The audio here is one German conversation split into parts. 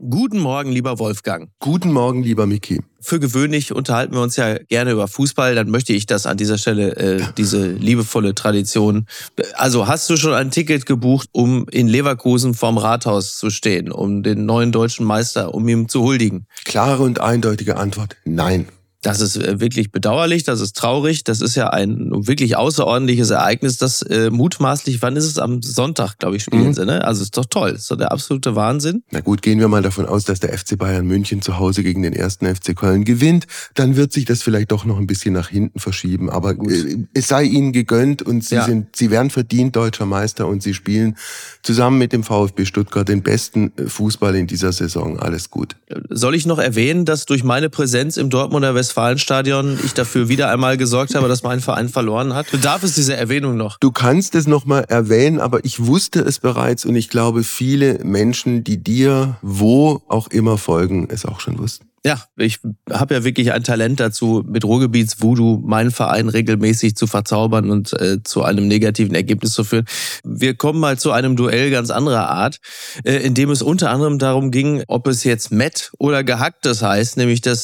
Guten Morgen, lieber Wolfgang. Guten Morgen, lieber Miki. Für gewöhnlich unterhalten wir uns ja gerne über Fußball. Dann möchte ich das an dieser Stelle, diese liebevolle Tradition. Also hast du schon ein Ticket gebucht, um in Leverkusen vorm Rathaus zu stehen, um den neuen deutschen Meister, um ihm zu huldigen? Klare und eindeutige Antwort: Nein. Das ist wirklich bedauerlich, das ist traurig, das ist ja ein wirklich außerordentliches Ereignis, das mutmaßlich, wann ist es? Am Sonntag, glaube ich, spielen sie, ne? Also ist doch toll, ist doch der absolute Wahnsinn. Na gut, gehen wir mal davon aus, dass der FC Bayern München zu Hause gegen den 1. FC Köln gewinnt, dann wird sich das vielleicht doch noch ein bisschen nach hinten verschieben, aber es sei ihnen gegönnt und sie werden verdient deutscher Meister und sie spielen zusammen mit dem VfB Stuttgart den besten Fußball in dieser Saison, alles gut. Soll ich noch erwähnen, dass durch meine Präsenz im Dortmunder Westfalenstadion ich dafür wieder einmal gesorgt habe, dass mein Verein verloren hat? Bedarf es dieser Erwähnung noch? Du kannst es nochmal erwähnen, aber ich wusste es bereits und ich glaube, viele Menschen, die dir wo auch immer folgen, es auch schon wussten. Ja, ich habe ja wirklich ein Talent dazu, mit Ruhrgebiets-Voodoo meinen Verein regelmäßig zu verzaubern und zu einem negativen Ergebnis zu führen. Wir kommen mal zu einem Duell ganz anderer Art, in dem es unter anderem darum ging, ob es jetzt Mett oder Gehacktes heißt, nämlich das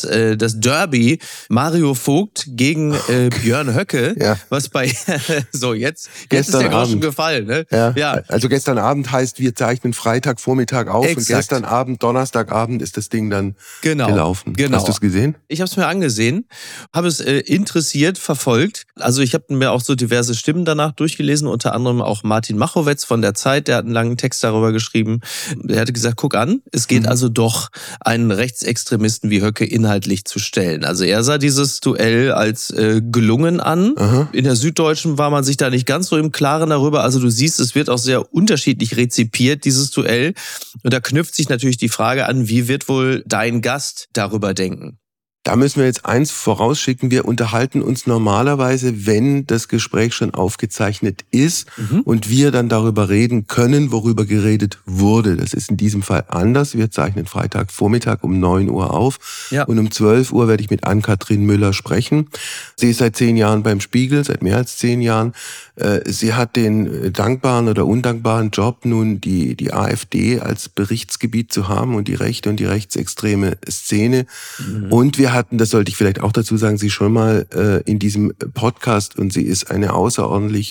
Derby Mario Vogt gegen Björn Höcke, was bei so jetzt ist der Groschen gefallen, ne? Ja. Also gestern Abend heißt, wir zeichnen Freitagvormittag auf. Exakt. Und gestern Abend, Donnerstagabend ist das Ding dann gelaufen. Genau. Hast du es gesehen? Ich habe es mir angesehen, habe es interessiert verfolgt. Also ich habe mir auch so diverse Stimmen danach durchgelesen, unter anderem auch Martin Machowetz von der Zeit, der hat einen langen Text darüber geschrieben. Der hatte gesagt, guck an, es geht also doch, einen Rechtsextremisten wie Höcke inhaltlich zu stellen. Also er sah dieses Duell als gelungen an. Aha. In der Süddeutschen war man sich da nicht ganz so im Klaren darüber. Also du siehst, es wird auch sehr unterschiedlich rezipiert, dieses Duell. Und da knüpft sich natürlich die Frage an, wie wird wohl dein Gast darüber denken? Da müssen wir jetzt eins vorausschicken. Wir unterhalten uns normalerweise, wenn das Gespräch schon aufgezeichnet ist und wir dann darüber reden können, worüber geredet wurde. Das ist in diesem Fall anders. Wir zeichnen Freitagvormittag um 9 Uhr auf und um 12 Uhr werde ich mit Ann-Kathrin Müller sprechen. Sie ist seit 10 Jahren beim Spiegel, seit mehr als 10 Jahren. Sie hat den dankbaren oder undankbaren Job, nun die AfD als Berichtsgebiet zu haben und die rechte und die rechtsextreme Szene. Und wir hatten, das sollte ich vielleicht auch dazu sagen, sie schon mal in diesem Podcast und sie ist eine außerordentlich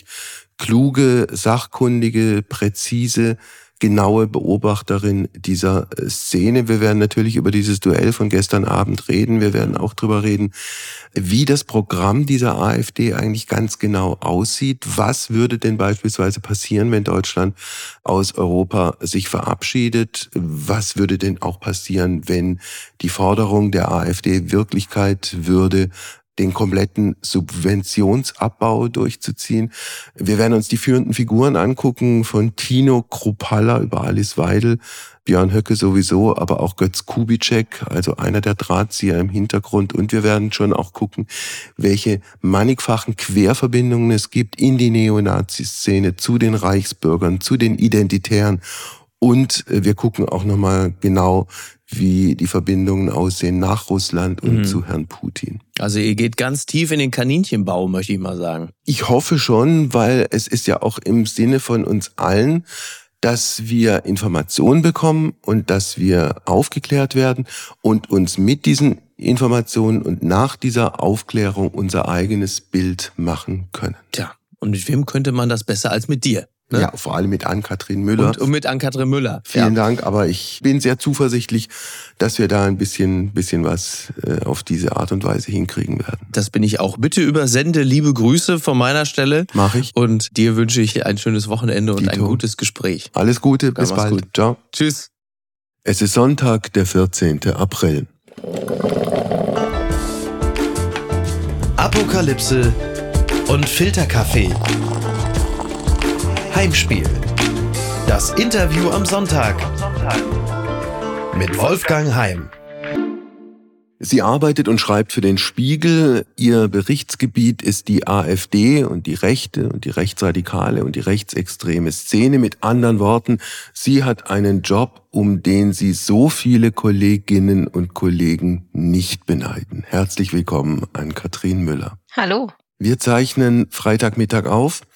kluge, sachkundige, präzise, genaue Beobachterin dieser Szene. Wir werden natürlich über dieses Duell von gestern Abend reden. Wir werden auch drüber reden, wie das Programm dieser AfD eigentlich ganz genau aussieht. Was würde denn beispielsweise passieren, wenn Deutschland aus Europa sich verabschiedet? Was würde denn auch passieren, wenn die Forderung der AfD Wirklichkeit würde, den kompletten Subventionsabbau durchzuziehen. Wir werden uns die führenden Figuren angucken, von Tino Kruppalla über Alice Weidel, Björn Höcke sowieso, aber auch Götz Kubitschek, also einer der Drahtzieher im Hintergrund. Und wir werden schon auch gucken, welche mannigfachen Querverbindungen es gibt in die Neonazi-Szene, zu den Reichsbürgern, zu den Identitären. Und wir gucken auch nochmal genau, wie die Verbindungen aussehen nach Russland und zu Herrn Putin. Also ihr geht ganz tief in den Kaninchenbau, möchte ich mal sagen. Ich hoffe schon, weil es ist ja auch im Sinne von uns allen, dass wir Informationen bekommen und dass wir aufgeklärt werden und uns mit diesen Informationen und nach dieser Aufklärung unser eigenes Bild machen können. Tja, und mit wem könnte man das besser als mit dir? Ne? Ja, vor allem mit Ann-Kathrin Müller. Und mit Ann-Kathrin Müller. Vielen Dank, aber ich bin sehr zuversichtlich, dass wir da ein bisschen was auf diese Art und Weise hinkriegen werden. Das bin ich auch. Bitte übersende liebe Grüße von meiner Stelle. Mach ich. Und dir wünsche ich ein schönes Wochenende und ein gutes Gespräch. Alles Gute, bis bald. Gut. Ciao. Tschüss. Es ist Sonntag, der 14. April. Apokalypse und Filterkaffee. Heimspiel. Das Interview am Sonntag. Mit Wolfgang Heim. Sie arbeitet und schreibt für den Spiegel. Ihr Berichtsgebiet ist die AfD und die rechte und die rechtsradikale und die rechtsextreme Szene. Mit anderen Worten, sie hat einen Job, um den sie so viele Kolleginnen und Kollegen nicht beneiden. Herzlich willkommen, Ann-Kathrin Müller. Hallo. Wir zeichnen Freitagmittag auf.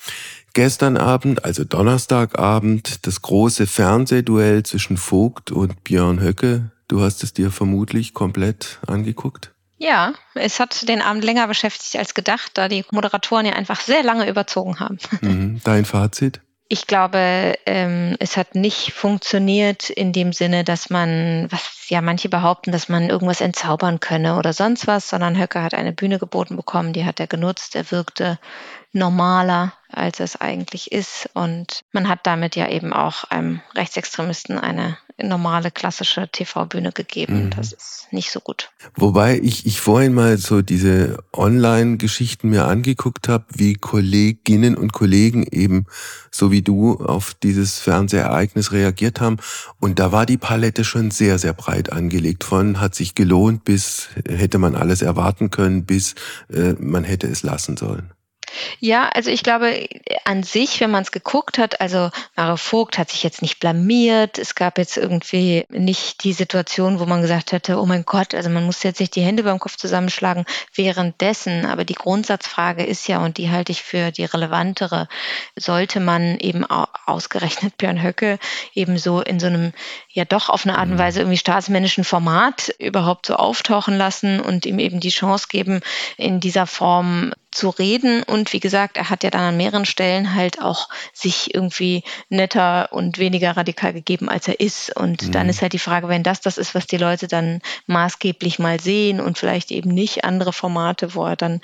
Gestern Abend, also Donnerstagabend, das große Fernsehduell zwischen Vogt und Björn Höcke. Du hast es dir vermutlich komplett angeguckt? Ja, es hat den Abend länger beschäftigt als gedacht, da die Moderatoren ja einfach sehr lange überzogen haben. Dein Fazit? Ich glaube, es hat nicht funktioniert in dem Sinne, dass man, was ja manche behaupten, dass man irgendwas entzaubern könne oder sonst was, sondern Höcke hat eine Bühne geboten bekommen, die hat er genutzt, er wirkte normaler, als es eigentlich ist. Und man hat damit ja eben auch einem Rechtsextremisten eine normale, klassische TV-Bühne gegeben. Das ist nicht so gut. Wobei ich vorhin mal so diese Online-Geschichten mir angeguckt habe, wie Kolleginnen und Kollegen eben, so wie du, auf dieses Fernsehereignis reagiert haben. Und da war die Palette schon sehr, sehr breit angelegt. Von hat sich gelohnt, bis hätte man alles erwarten können, bis man hätte es lassen sollen. Ja, also ich glaube, an sich, wenn man es geguckt hat, also Mario Vogt hat sich jetzt nicht blamiert. Es gab jetzt irgendwie nicht die Situation, wo man gesagt hätte, oh mein Gott, also man muss jetzt nicht die Hände beim Kopf zusammenschlagen währenddessen. Aber die Grundsatzfrage ist ja, und die halte ich für die relevantere, sollte man eben ausgerechnet Björn Höcke eben so in so einem, ja doch auf eine Art und Weise irgendwie staatsmännischen Format überhaupt so auftauchen lassen und ihm eben die Chance geben, in dieser Form zu reden. Und wie gesagt, er hat ja dann an mehreren Stellen halt auch sich irgendwie netter und weniger radikal gegeben, als er ist. Und dann ist halt die Frage, wenn das ist, was die Leute dann maßgeblich mal sehen und vielleicht eben nicht andere Formate, wo er dann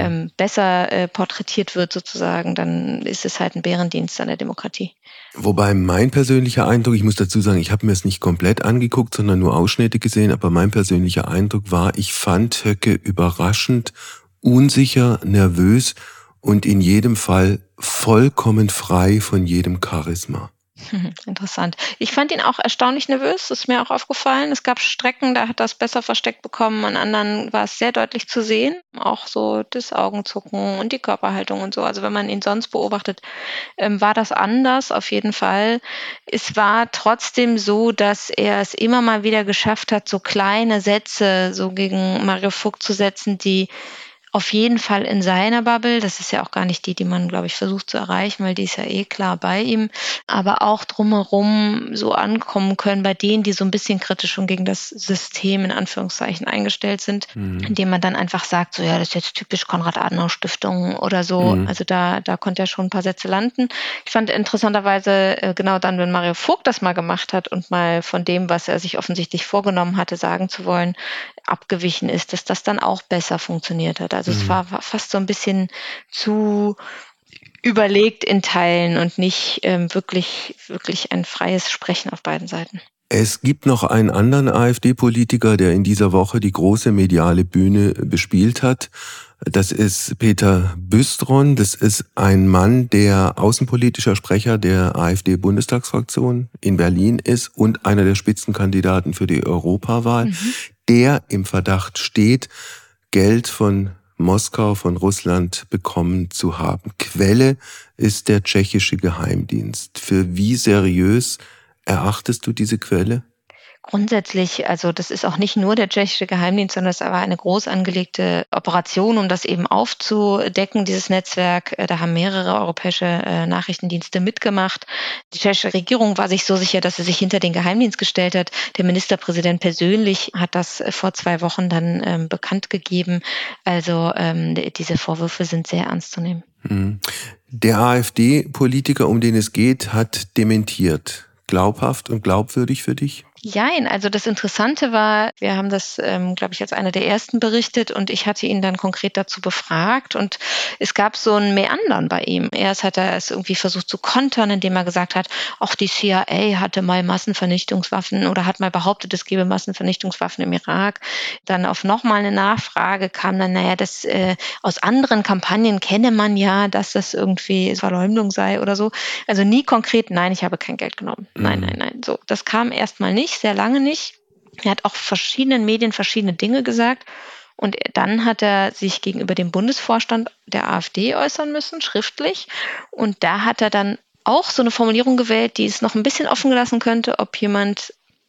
besser porträtiert wird sozusagen, dann ist es halt ein Bärendienst an der Demokratie. Wobei mein persönlicher Eindruck, ich muss dazu sagen, ich habe mir es nicht komplett angeguckt, sondern nur Ausschnitte gesehen, aber mein persönlicher Eindruck war, ich fand Höcke überraschend unsicher, nervös und in jedem Fall vollkommen frei von jedem Charisma. Interessant. Ich fand ihn auch erstaunlich nervös, das ist mir auch aufgefallen. Es gab Strecken, da hat er es besser versteckt bekommen, an anderen war es sehr deutlich zu sehen. Auch so das Augenzucken und die Körperhaltung und so. Also wenn man ihn sonst beobachtet, war das anders, auf jeden Fall. Es war trotzdem so, dass er es immer mal wieder geschafft hat, so kleine Sätze so gegen Mario Vogt zu setzen, die auf jeden Fall in seiner Bubble, das ist ja auch gar nicht die man, glaube ich, versucht zu erreichen, weil die ist ja eh klar bei ihm, aber auch drumherum so ankommen können bei denen, die so ein bisschen kritisch schon gegen das System in Anführungszeichen eingestellt sind, indem man dann einfach sagt, so ja, das ist jetzt typisch Konrad-Adenauer-Stiftung oder so. Also da konnte er schon ein paar Sätze landen. Ich fand interessanterweise genau dann, wenn Mario Vogt das mal gemacht hat und mal von dem, was er sich offensichtlich vorgenommen hatte, sagen zu wollen, abgewichen ist, dass das dann auch besser funktioniert hat. Also es war fast so ein bisschen zu überlegt in Teilen und nicht wirklich ein freies Sprechen auf beiden Seiten. Es gibt noch einen anderen AfD-Politiker, der in dieser Woche die große mediale Bühne bespielt hat. Das ist Peter Büstron. Das ist ein Mann, der außenpolitischer Sprecher der AfD-Bundestagsfraktion in Berlin ist und einer der Spitzenkandidaten für die Europawahl, der im Verdacht steht, Geld von Moskau, von Russland bekommen zu haben. Quelle ist der tschechische Geheimdienst. Für wie seriös erachtest du diese Quelle? Grundsätzlich, also das ist auch nicht nur der tschechische Geheimdienst, sondern es war eine groß angelegte Operation, um das eben aufzudecken, dieses Netzwerk. Da haben mehrere europäische Nachrichtendienste mitgemacht. Die tschechische Regierung war sich so sicher, dass sie sich hinter den Geheimdienst gestellt hat. Der Ministerpräsident persönlich hat das vor 2 Wochen dann bekannt gegeben. Also diese Vorwürfe sind sehr ernst zu nehmen. Der AfD-Politiker, um den es geht, hat dementiert. Glaubhaft und glaubwürdig für dich? Jein, also das Interessante war, wir haben das, glaube ich, als einer der ersten berichtet und ich hatte ihn dann konkret dazu befragt und es gab so ein Meandern bei ihm. Erst hat er es irgendwie versucht zu kontern, indem er gesagt hat, auch die CIA hatte mal Massenvernichtungswaffen oder hat mal behauptet, es gebe Massenvernichtungswaffen im Irak. Dann auf nochmal eine Nachfrage kam dann, das aus anderen Kampagnen kenne man ja, dass das irgendwie Verleumdung sei oder so. Also nie konkret, nein, ich habe kein Geld genommen. Nein. So, das kam erstmal nicht. Sehr lange nicht. Er hat auch verschiedenen Medien verschiedene Dinge gesagt. Und dann hat er sich gegenüber dem Bundesvorstand der AfD äußern müssen, schriftlich. Und da hat er dann auch so eine Formulierung gewählt, die es noch ein bisschen offen gelassen könnte, ob jemand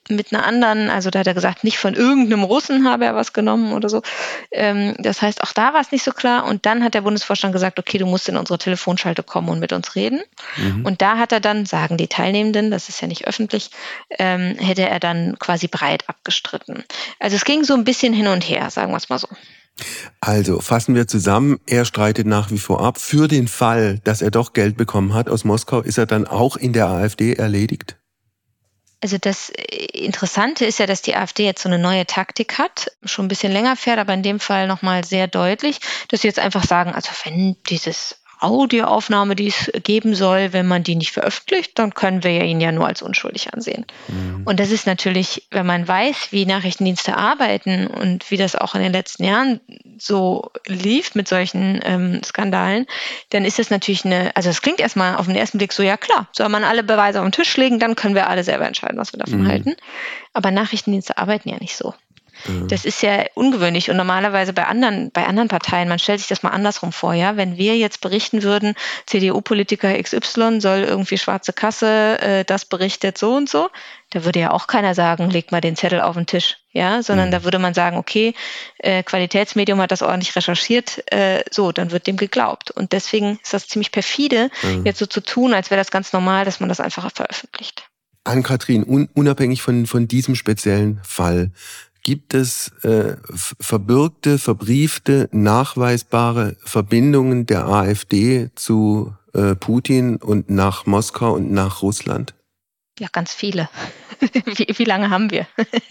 mit einer anderen, also da hat er gesagt, nicht von irgendeinem Russen habe er was genommen oder so. Das heißt, auch da war es nicht so klar. Und dann hat der Bundesvorstand gesagt, okay, du musst in unsere Telefonschalte kommen und mit uns reden. Und da hat er dann, sagen die Teilnehmenden, das ist ja nicht öffentlich, hätte er dann quasi breit abgestritten. Also es ging so ein bisschen hin und her, sagen wir es mal so. Also fassen wir zusammen, er streitet nach wie vor ab. Für den Fall, dass er doch Geld bekommen hat aus Moskau, ist er dann auch in der AfD erledigt? Also das Interessante ist ja, dass die AfD jetzt so eine neue Taktik hat, schon ein bisschen länger fährt, aber in dem Fall nochmal sehr deutlich, dass sie jetzt einfach sagen, also wenn dieses Audioaufnahme, die es geben soll, wenn man die nicht veröffentlicht, dann können wir ihn ja nur als unschuldig ansehen. Und das ist natürlich, wenn man weiß, wie Nachrichtendienste arbeiten und wie das auch in den letzten Jahren so lief mit solchen Skandalen, dann ist das natürlich also es klingt erstmal auf den ersten Blick so, ja klar, soll man alle Beweise auf den Tisch legen, dann können wir alle selber entscheiden, was wir davon halten. Aber Nachrichtendienste arbeiten ja nicht so. Das ist ja ungewöhnlich und normalerweise bei anderen Parteien, man stellt sich das mal andersrum vor, ja, wenn wir jetzt berichten würden, CDU-Politiker XY soll irgendwie schwarze Kasse, das berichtet so und so, da würde ja auch keiner sagen, leg mal den Zettel auf den Tisch, ja, sondern da würde man sagen, okay, Qualitätsmedium hat das ordentlich recherchiert, so, dann wird dem geglaubt und deswegen ist das ziemlich perfide, jetzt so zu tun, als wäre das ganz normal, dass man das einfach veröffentlicht. Ann-Kathrin, unabhängig von diesem speziellen Fall, gibt es verbürgte, verbriefte, nachweisbare Verbindungen der AfD zu Putin und nach Moskau und nach Russland? Ja, ganz viele. Wie lange haben wir?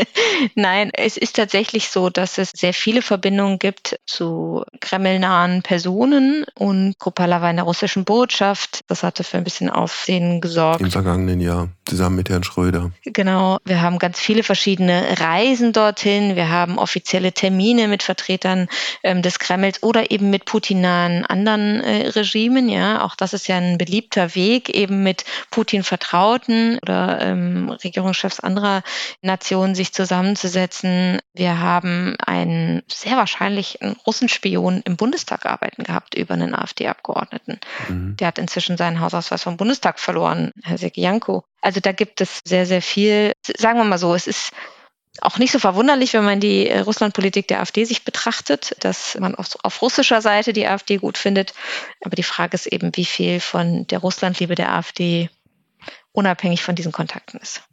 Nein, es ist tatsächlich so, dass es sehr viele Verbindungen gibt zu kremlnahen Personen und Kopalowa in der russischen Botschaft. Das hatte für ein bisschen Aufsehen gesorgt. Im vergangenen Jahr, zusammen mit Herrn Schröder. Genau, wir haben ganz viele verschiedene Reisen dorthin. Wir haben offizielle Termine mit Vertretern des Kremls oder eben mit Putin-nahen anderen Regimen. Ja, auch das ist ja ein beliebter Weg, eben mit Putin-Vertrauten oder Regierungschefs anderer Nationen sich zusammenzusetzen. Wir haben sehr wahrscheinlich einen Russenspion im Bundestag arbeiten gehabt über einen AfD-Abgeordneten. Der hat inzwischen seinen Hausausweis vom Bundestag verloren, Herr Sergejenko. Also da gibt es sehr, sehr viel. Sagen wir mal so, es ist auch nicht so verwunderlich, wenn man die Russlandpolitik der AfD sich betrachtet, dass man auf russischer Seite die AfD gut findet. Aber die Frage ist eben, wie viel von der Russlandliebe der AfD unabhängig von diesen Kontakten ist.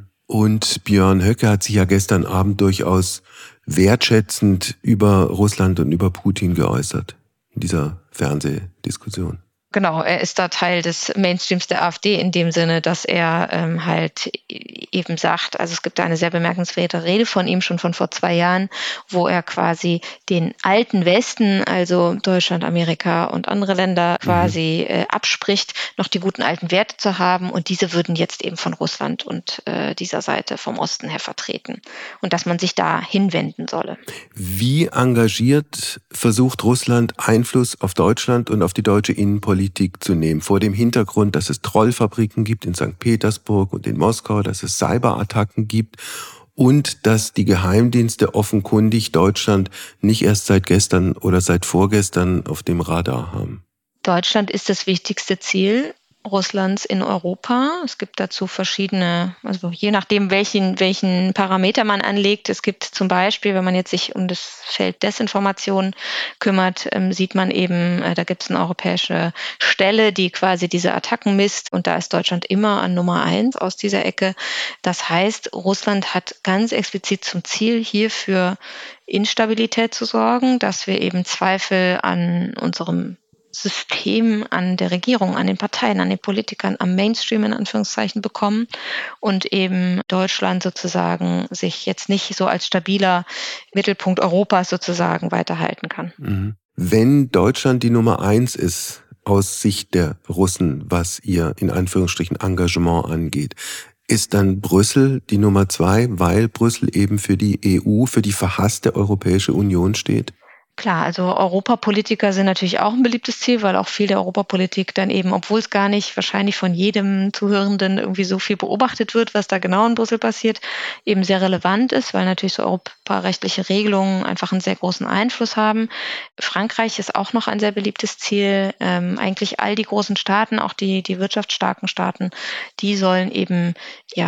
Und Björn Höcke hat sich ja gestern Abend durchaus wertschätzend über Russland und über Putin geäußert in dieser Fernsehdiskussion. Genau, er ist da Teil des Mainstreams der AfD in dem Sinne, dass er halt eben sagt, also es gibt da eine sehr bemerkenswerte Rede von ihm schon von vor 2 Jahren, wo er quasi den alten Westen, also Deutschland, Amerika und andere Länder quasi abspricht, noch die guten alten Werte zu haben und diese würden jetzt eben von Russland und dieser Seite vom Osten her vertreten und dass man sich da hinwenden solle. Wie engagiert versucht Russland Einfluss auf Deutschland und auf die deutsche Innenpolitik zu nehmen, vor dem Hintergrund, dass es Trollfabriken gibt in St. Petersburg und in Moskau, dass es Cyberattacken gibt und dass die Geheimdienste offenkundig Deutschland nicht erst seit gestern oder seit vorgestern auf dem Radar haben? Deutschland ist das wichtigste Ziel Russlands in Europa. Es gibt dazu verschiedene, also je nachdem, welchen Parameter man anlegt. Es gibt zum Beispiel, wenn man jetzt sich um das Feld Desinformation kümmert, sieht man eben, da gibt es eine europäische Stelle, die quasi diese Attacken misst und da ist Deutschland immer an Nummer 1 aus dieser Ecke. Das heißt, Russland hat ganz explizit zum Ziel, hier für Instabilität zu sorgen, dass wir eben Zweifel an unserem System, an der Regierung, an den Parteien, an den Politikern, am Mainstream in Anführungszeichen bekommen und eben Deutschland sozusagen sich jetzt nicht so als stabiler Mittelpunkt Europas sozusagen weiterhalten kann. Wenn Deutschland die Nummer 1 ist aus Sicht der Russen, was ihr in Anführungsstrichen Engagement angeht, ist dann Brüssel die Nummer 2, weil Brüssel eben für die EU, für die verhasste Europäische Union steht? Klar, also Europapolitiker sind natürlich auch ein beliebtes Ziel, weil auch viel der Europapolitik dann eben, obwohl es gar nicht wahrscheinlich von jedem Zuhörenden irgendwie so viel beobachtet wird, was da genau in Brüssel passiert, eben sehr relevant ist, weil natürlich so europarechtliche Regelungen einfach einen sehr großen Einfluss haben. Frankreich ist auch noch ein sehr beliebtes Ziel. Eigentlich all die großen Staaten, auch die wirtschaftsstarken Staaten, die sollen eben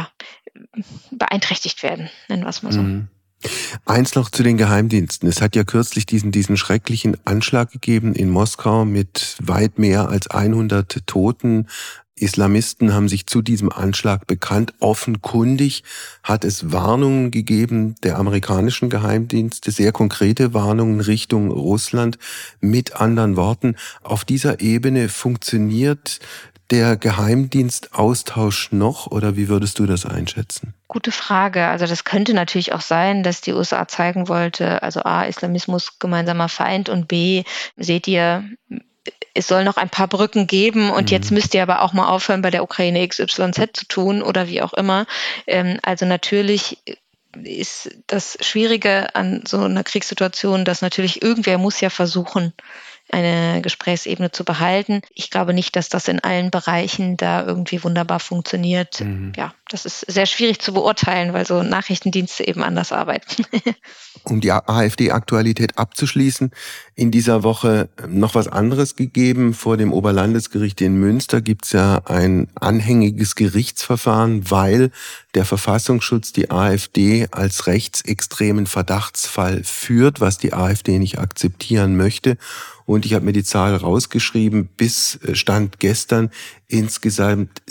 beeinträchtigt werden, nennen wir es mal so. Eins noch zu den Geheimdiensten. Es hat ja kürzlich diesen schrecklichen Anschlag gegeben in Moskau mit weit mehr als 100 Toten. Islamisten haben sich zu diesem Anschlag bekannt. Offenkundig hat es Warnungen gegeben der amerikanischen Geheimdienste, sehr konkrete Warnungen Richtung Russland. Mit anderen Worten, auf dieser Ebene funktioniert der Geheimdienstaustausch noch, oder wie würdest du das einschätzen? Gute Frage. Also das könnte natürlich auch sein, dass die USA zeigen wollte, also A, Islamismus gemeinsamer Feind und B, seht ihr, es soll noch ein paar Brücken geben und jetzt müsst ihr aber auch mal aufhören, bei der Ukraine XYZ zu tun oder wie auch immer. Also natürlich ist das Schwierige an so einer Kriegssituation, dass natürlich irgendwer muss ja versuchen, eine Gesprächsebene zu behalten. Ich glaube nicht, dass das in allen Bereichen da irgendwie wunderbar funktioniert. Ja, das ist sehr schwierig zu beurteilen, weil so Nachrichtendienste eben anders arbeiten. Um die AfD-Aktualität abzuschließen, in dieser Woche noch was anderes gegeben. Vor dem Oberlandesgericht in Münster gibt es ja ein anhängiges Gerichtsverfahren, weil der Verfassungsschutz die AfD als rechtsextremen Verdachtsfall führt, was die AfD nicht akzeptieren möchte. Und ich habe mir die Zahl rausgeschrieben, bis Stand gestern insgesamt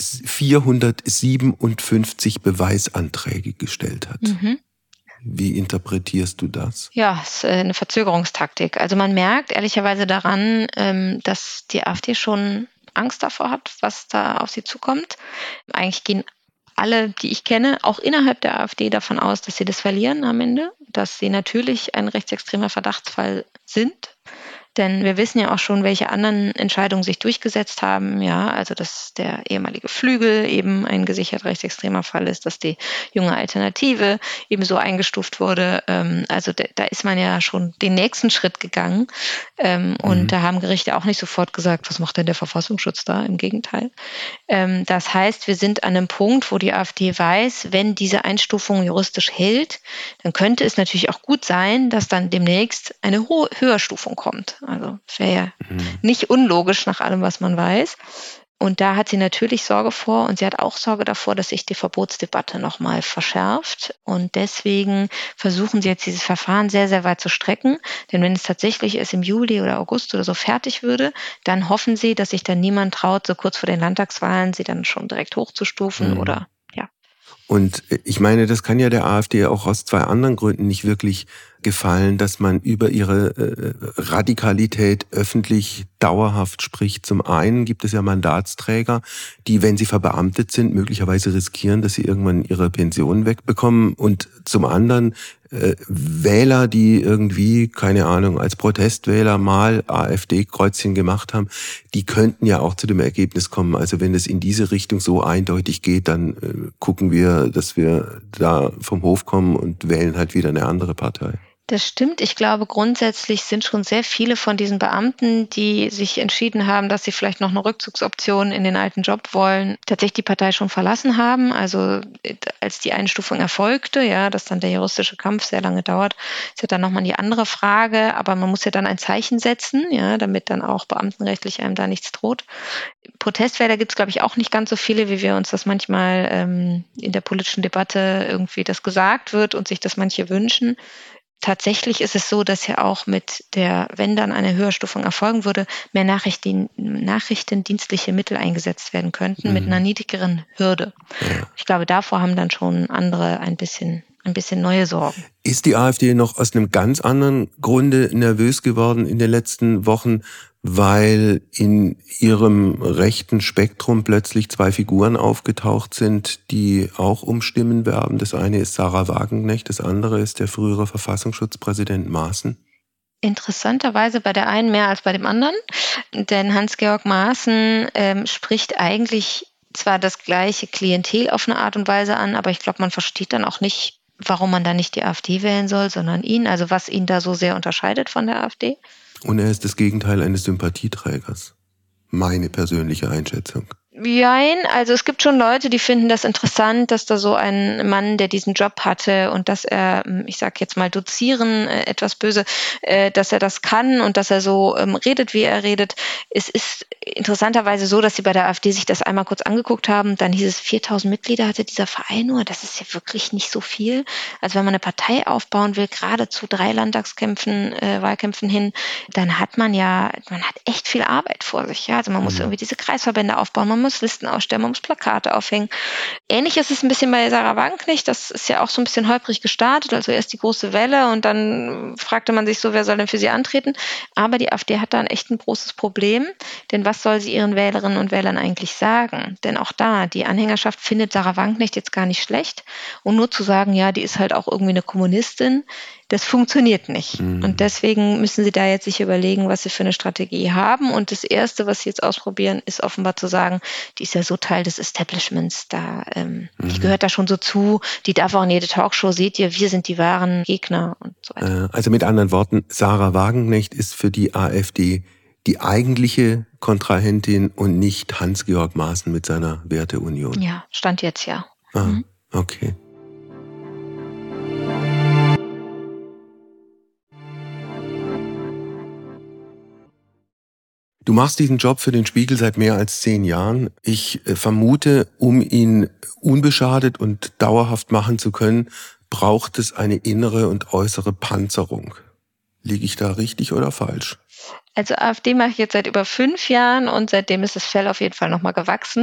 457 Beweisanträge gestellt hat. Wie interpretierst du das? Ja, es ist eine Verzögerungstaktik. Also man merkt ehrlicherweise daran, dass die AfD schon Angst davor hat, was da auf sie zukommt. Eigentlich gehen alle, die ich kenne, auch innerhalb der AfD davon aus, dass sie das verlieren am Ende, dass sie natürlich ein rechtsextremer Verdachtsfall sind. Denn wir wissen ja auch schon, welche anderen Entscheidungen sich durchgesetzt haben. Ja, also dass der ehemalige Flügel eben ein gesichert rechtsextremer Fall ist, dass die junge Alternative eben so eingestuft wurde. Also da ist man ja schon den nächsten Schritt gegangen. Und da haben Gerichte auch nicht sofort gesagt, was macht denn der Verfassungsschutz da? Im Gegenteil. Das heißt, wir sind an einem Punkt, wo die AfD weiß, wenn diese Einstufung juristisch hält, dann könnte es natürlich auch gut sein, dass dann demnächst eine Höherstufung kommt. Also das wäre ja nicht unlogisch nach allem, was man weiß. Und da hat sie natürlich Sorge vor und sie hat auch Sorge davor, dass sich die Verbotsdebatte nochmal verschärft. Und deswegen versuchen sie jetzt dieses Verfahren sehr, sehr weit zu strecken. Denn wenn es tatsächlich erst im Juli oder August oder so fertig würde, dann hoffen sie, dass sich dann niemand traut, so kurz vor den Landtagswahlen sie dann schon direkt hochzustufen oder ja. Und ich meine, das kann ja der AfD auch aus zwei anderen Gründen nicht wirklich gefallen, dass man über ihre Radikalität öffentlich dauerhaft spricht. Zum einen gibt es ja Mandatsträger, die, wenn sie verbeamtet sind, möglicherweise riskieren, dass sie irgendwann ihre Pension wegbekommen. Und zum anderen Wähler, die irgendwie, keine Ahnung, als Protestwähler mal AfD-Kreuzchen gemacht haben, die könnten ja auch zu dem Ergebnis kommen. Also wenn es in diese Richtung so eindeutig geht, dann gucken wir, dass wir da vom Hof kommen und wählen halt wieder eine andere Partei. Das stimmt. Ich glaube, grundsätzlich sind schon sehr viele von diesen Beamten, die sich entschieden haben, dass sie vielleicht noch eine Rückzugsoption in den alten Job wollen, tatsächlich die Partei schon verlassen haben. Also als die Einstufung erfolgte, ja, dass dann der juristische Kampf sehr lange dauert, ist ja dann nochmal die andere Frage. Aber man muss ja dann ein Zeichen setzen, ja, damit dann auch beamtenrechtlich einem da nichts droht. Protestwähler gibt es, glaube ich, auch nicht ganz so viele, wie wir uns das manchmal in der politischen Debatte irgendwie das gesagt wird und sich das manche wünschen. Tatsächlich ist es so, dass ja auch mit der, wenn dann eine Höherstufung erfolgen würde, mehr nachrichtendienstliche Mittel eingesetzt werden könnten mit einer niedrigeren Hürde. Ja. Ich glaube, davor haben dann schon andere ein bisschen neue Sorgen. Ist die AfD noch aus einem ganz anderen Grunde nervös geworden in den letzten Wochen, weil in ihrem rechten Spektrum plötzlich zwei Figuren aufgetaucht sind, die auch um Stimmen werben? Das eine ist Sarah Wagenknecht, das andere ist der frühere Verfassungsschutzpräsident Maaßen. Interessanterweise bei der einen mehr als bei dem anderen, denn Hans-Georg Maaßen spricht eigentlich zwar das gleiche Klientel auf eine Art und Weise an, aber ich glaube, man versteht dann auch nicht, warum man da nicht die AfD wählen soll, sondern ihn, also was ihn da so sehr unterscheidet von der AfD. Und er ist das Gegenteil eines Sympathieträgers. Meine persönliche Einschätzung. Jein, also es gibt schon Leute, die finden das interessant, dass da so ein Mann, der diesen Job hatte und dass er, ich sag jetzt mal dozieren, etwas böse, dass er das kann und dass er so redet, wie er redet. Es ist interessanterweise so, dass sie bei der AfD sich das einmal kurz angeguckt haben. Dann hieß es, 4.000 Mitglieder hatte dieser Verein nur. Das ist ja wirklich nicht so viel. Also wenn man eine Partei aufbauen will, gerade zu 3 Wahlkämpfen hin, dann hat man echt viel Arbeit vor sich. Ja? Also man muss irgendwie diese Kreisverbände aufbauen, man muss Listen ausstellen, man muss Plakate aufhängen. Ähnlich ist es ein bisschen bei Sarah Wagenknecht. Das ist ja auch so ein bisschen holprig gestartet. Also erst die große Welle und dann fragte man sich so, wer soll denn für sie antreten? Aber die AfD hat da echt ein großes Problem. Denn was soll sie ihren Wählerinnen und Wählern eigentlich sagen? Denn auch da, die Anhängerschaft findet Sarah Wagenknecht jetzt gar nicht schlecht. Und nur zu sagen, ja, die ist halt auch irgendwie eine Kommunistin, das funktioniert nicht. Und deswegen müssen sie da jetzt sich überlegen, was sie für eine Strategie haben. Und das Erste, was sie jetzt ausprobieren, ist offenbar zu sagen, die ist ja so Teil des Establishments, die gehört da schon so zu, die darf auch in jede Talkshow, seht ihr, wir sind die wahren Gegner und so weiter. Also mit anderen Worten, Sarah Wagenknecht ist für die AfD die eigentliche Kontrahentin und nicht Hans-Georg Maaßen mit seiner Werteunion. Ja, Stand jetzt ja. Okay. Du machst diesen Job für den Spiegel seit mehr als 10 Jahren. Ich vermute, um ihn unbeschadet und dauerhaft machen zu können, braucht es eine innere und äußere Panzerung. Liege ich da richtig oder falsch? Also AfD mache ich jetzt seit über 5 Jahren und seitdem ist das Fell auf jeden Fall nochmal gewachsen.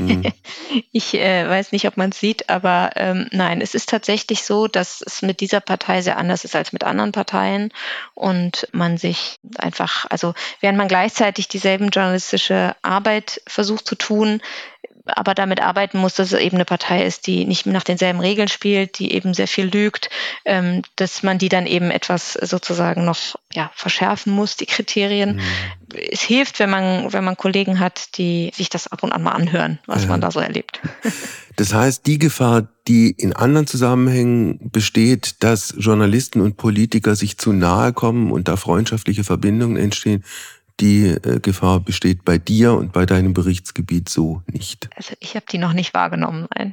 Ich weiß nicht, ob man es sieht, aber nein, es ist tatsächlich so, dass es mit dieser Partei sehr anders ist als mit anderen Parteien und man sich einfach, also während man gleichzeitig dieselben journalistische Arbeit versucht zu tun, aber damit arbeiten muss, dass es eben eine Partei ist, die nicht nach denselben Regeln spielt, die eben sehr viel lügt, dass man die dann eben etwas sozusagen noch verschärfen muss, die Kriterien. Es hilft, wenn man Kollegen hat, die sich das ab und an mal anhören, was man da so erlebt. Das heißt, die Gefahr, die in anderen Zusammenhängen besteht, dass Journalisten und Politiker sich zu nahe kommen und da freundschaftliche Verbindungen entstehen, die Gefahr besteht bei dir und bei deinem Berichtsgebiet so nicht. Also ich habe die noch nicht wahrgenommen, nein.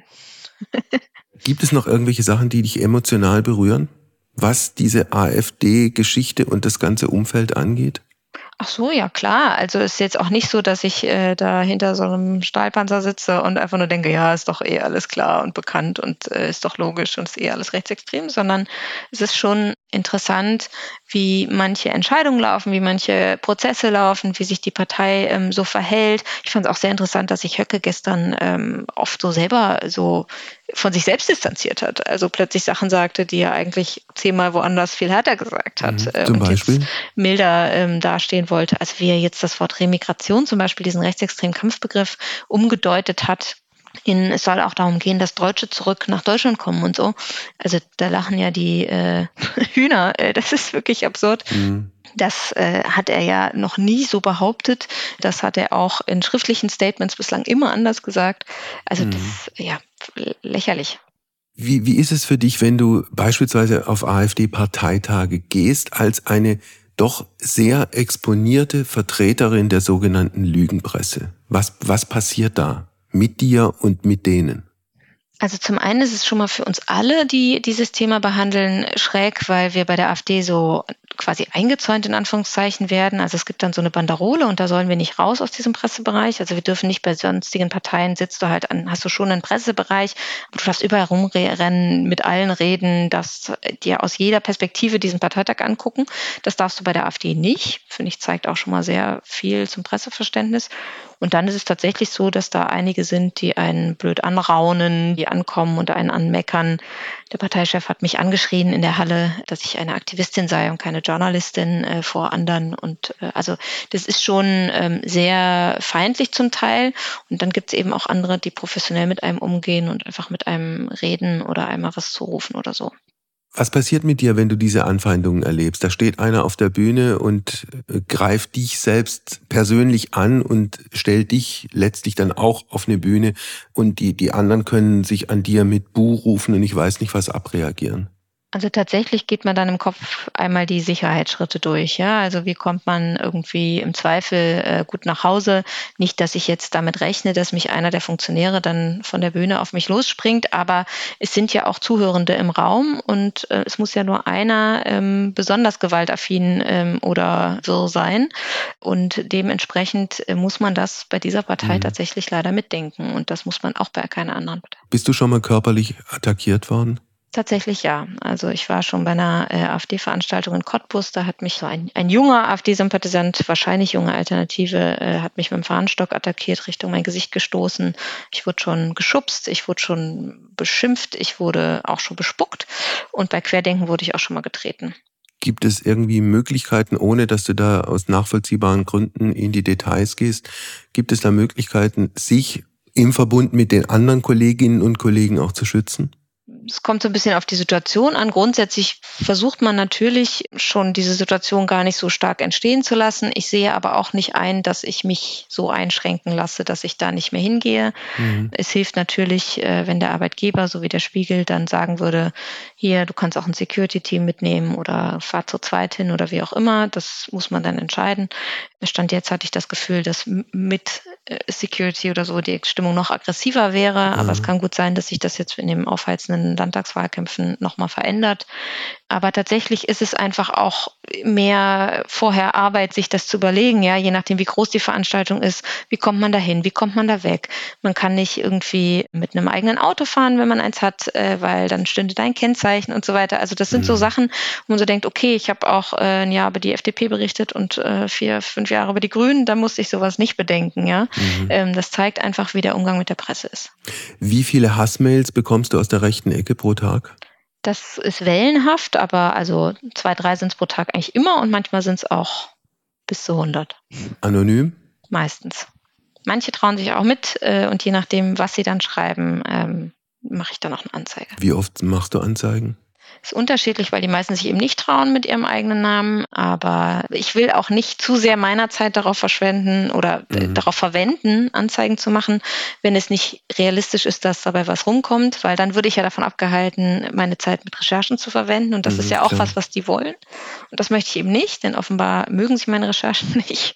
Gibt es noch irgendwelche Sachen, die dich emotional berühren, was diese AfD-Geschichte und das ganze Umfeld angeht? Ach so, ja klar. Also ist jetzt auch nicht so, dass ich da hinter so einem Stahlpanzer sitze und einfach nur denke, ja, ist doch eh alles klar und bekannt und ist doch logisch und ist eh alles rechtsextrem, sondern es ist schon interessant, wie manche Entscheidungen laufen, wie manche Prozesse laufen, wie sich die Partei so verhält. Ich fand es auch sehr interessant, dass sich Höcke gestern oft so selber so von sich selbst distanziert hat. Also plötzlich Sachen sagte, die er eigentlich 10-mal woanders viel härter gesagt hat. Zum Beispiel? Jetzt milder dastehen wollte. Also wie er jetzt das Wort Remigration, zum Beispiel diesen rechtsextremen Kampfbegriff, umgedeutet hat. Es soll auch darum gehen, dass Deutsche zurück nach Deutschland kommen und so. Also da lachen ja die Hühner. Das ist wirklich absurd. Das hat er ja noch nie so behauptet. Das hat er auch in schriftlichen Statements bislang immer anders gesagt. Also das lächerlich. Wie ist es für dich, wenn du beispielsweise auf AfD-Parteitage gehst, als eine doch sehr exponierte Vertreterin der sogenannten Lügenpresse? Was passiert da mit dir und mit denen? Also zum einen ist es schon mal für uns alle, die dieses Thema behandeln, schräg, weil wir bei der AfD so quasi eingezäunt in Anführungszeichen werden. Also es gibt dann so eine Banderole und da sollen wir nicht raus aus diesem Pressebereich. Also wir dürfen nicht bei sonstigen Parteien, hast du schon einen Pressebereich, du darfst überall rumrennen, mit allen reden, dass dir aus jeder Perspektive diesen Parteitag angucken. Das darfst du bei der AfD nicht. Finde ich, zeigt auch schon mal sehr viel zum Presseverständnis. Und dann ist es tatsächlich so, dass da einige sind, die einen blöd anraunen, die ankommen und einen anmeckern. Der Parteichef hat mich angeschrien in der Halle, dass ich eine Aktivistin sei und keine Journalistin vor anderen. Und also das ist schon sehr feindlich zum Teil. Und dann gibt es eben auch andere, die professionell mit einem umgehen und einfach mit einem reden oder einmal was zurufen oder so. Was passiert mit dir, wenn du diese Anfeindungen erlebst? Da steht einer auf der Bühne und greift dich selbst persönlich an und stellt dich letztlich dann auch auf eine Bühne und die anderen können sich an dir mit Buh rufen und ich weiß nicht was abreagieren. Also tatsächlich geht man dann im Kopf einmal die Sicherheitsschritte durch, ja. Also wie kommt man irgendwie im Zweifel gut nach Hause? Nicht, dass ich jetzt damit rechne, dass mich einer der Funktionäre dann von der Bühne auf mich losspringt, aber es sind ja auch Zuhörende im Raum und es muss ja nur einer besonders gewaltaffin oder so sein. Und dementsprechend muss man das bei dieser Partei tatsächlich leider mitdenken. Und das muss man auch bei keiner anderen Partei. Bist du schon mal körperlich attackiert worden? Tatsächlich ja. Also ich war schon bei einer AfD-Veranstaltung in Cottbus, da hat mich so ein junger AfD-Sympathisant, wahrscheinlich junge Alternative, hat mich mit dem Fahnenstock attackiert, Richtung mein Gesicht gestoßen. Ich wurde schon geschubst, ich wurde schon beschimpft, ich wurde auch schon bespuckt und bei Querdenken wurde ich auch schon mal getreten. Gibt es irgendwie Möglichkeiten, ohne dass du da aus nachvollziehbaren Gründen in die Details gehst, gibt es da Möglichkeiten, sich im Verbund mit den anderen Kolleginnen und Kollegen auch zu schützen? Es kommt so ein bisschen auf die Situation an. Grundsätzlich versucht man natürlich schon, diese Situation gar nicht so stark entstehen zu lassen. Ich sehe aber auch nicht ein, dass ich mich so einschränken lasse, dass ich da nicht mehr hingehe. Es hilft natürlich, wenn der Arbeitgeber, so wie der Spiegel, dann sagen würde, hier, du kannst auch ein Security-Team mitnehmen oder fahr zu zweit hin oder wie auch immer. Das muss man dann entscheiden. Stand jetzt hatte ich das Gefühl, dass mit Security oder so die Stimmung noch aggressiver wäre. Aber es kann gut sein, dass sich das jetzt in den aufheizenden Landtagswahlkämpfen nochmal verändert. Aber tatsächlich ist es einfach auch mehr vorher Arbeit, sich das zu überlegen, ja, je nachdem, wie groß die Veranstaltung ist, wie kommt man da hin, wie kommt man da weg. Man kann nicht irgendwie mit einem eigenen Auto fahren, wenn man eins hat, weil dann stünde da ein Kennzeichen und so weiter. Also das sind so Sachen, wo man so denkt, okay, ich habe auch ein Jahr über die FDP berichtet und 4-5 Jahre über die Grünen, da musste ich sowas nicht bedenken, ja. Das zeigt einfach, wie der Umgang mit der Presse ist. Wie viele Hassmails bekommst du aus der rechten Ecke pro Tag? Das ist wellenhaft, aber also 2, 3 sind es pro Tag eigentlich immer und manchmal sind es auch bis zu 100. Anonym? Meistens. Manche trauen sich auch mit und je nachdem, was sie dann schreiben, mache ich dann auch eine Anzeige. Wie oft machst du Anzeigen? Ist unterschiedlich, weil die meisten sich eben nicht trauen mit ihrem eigenen Namen. Aber ich will auch nicht zu sehr meiner Zeit darauf verschwenden oder darauf verwenden, Anzeigen zu machen, wenn es nicht realistisch ist, dass dabei was rumkommt. Weil dann würde ich ja davon abgehalten, meine Zeit mit Recherchen zu verwenden. Und das ist ja auch was die wollen. Und das möchte ich eben nicht, denn offenbar mögen sie meine Recherchen nicht.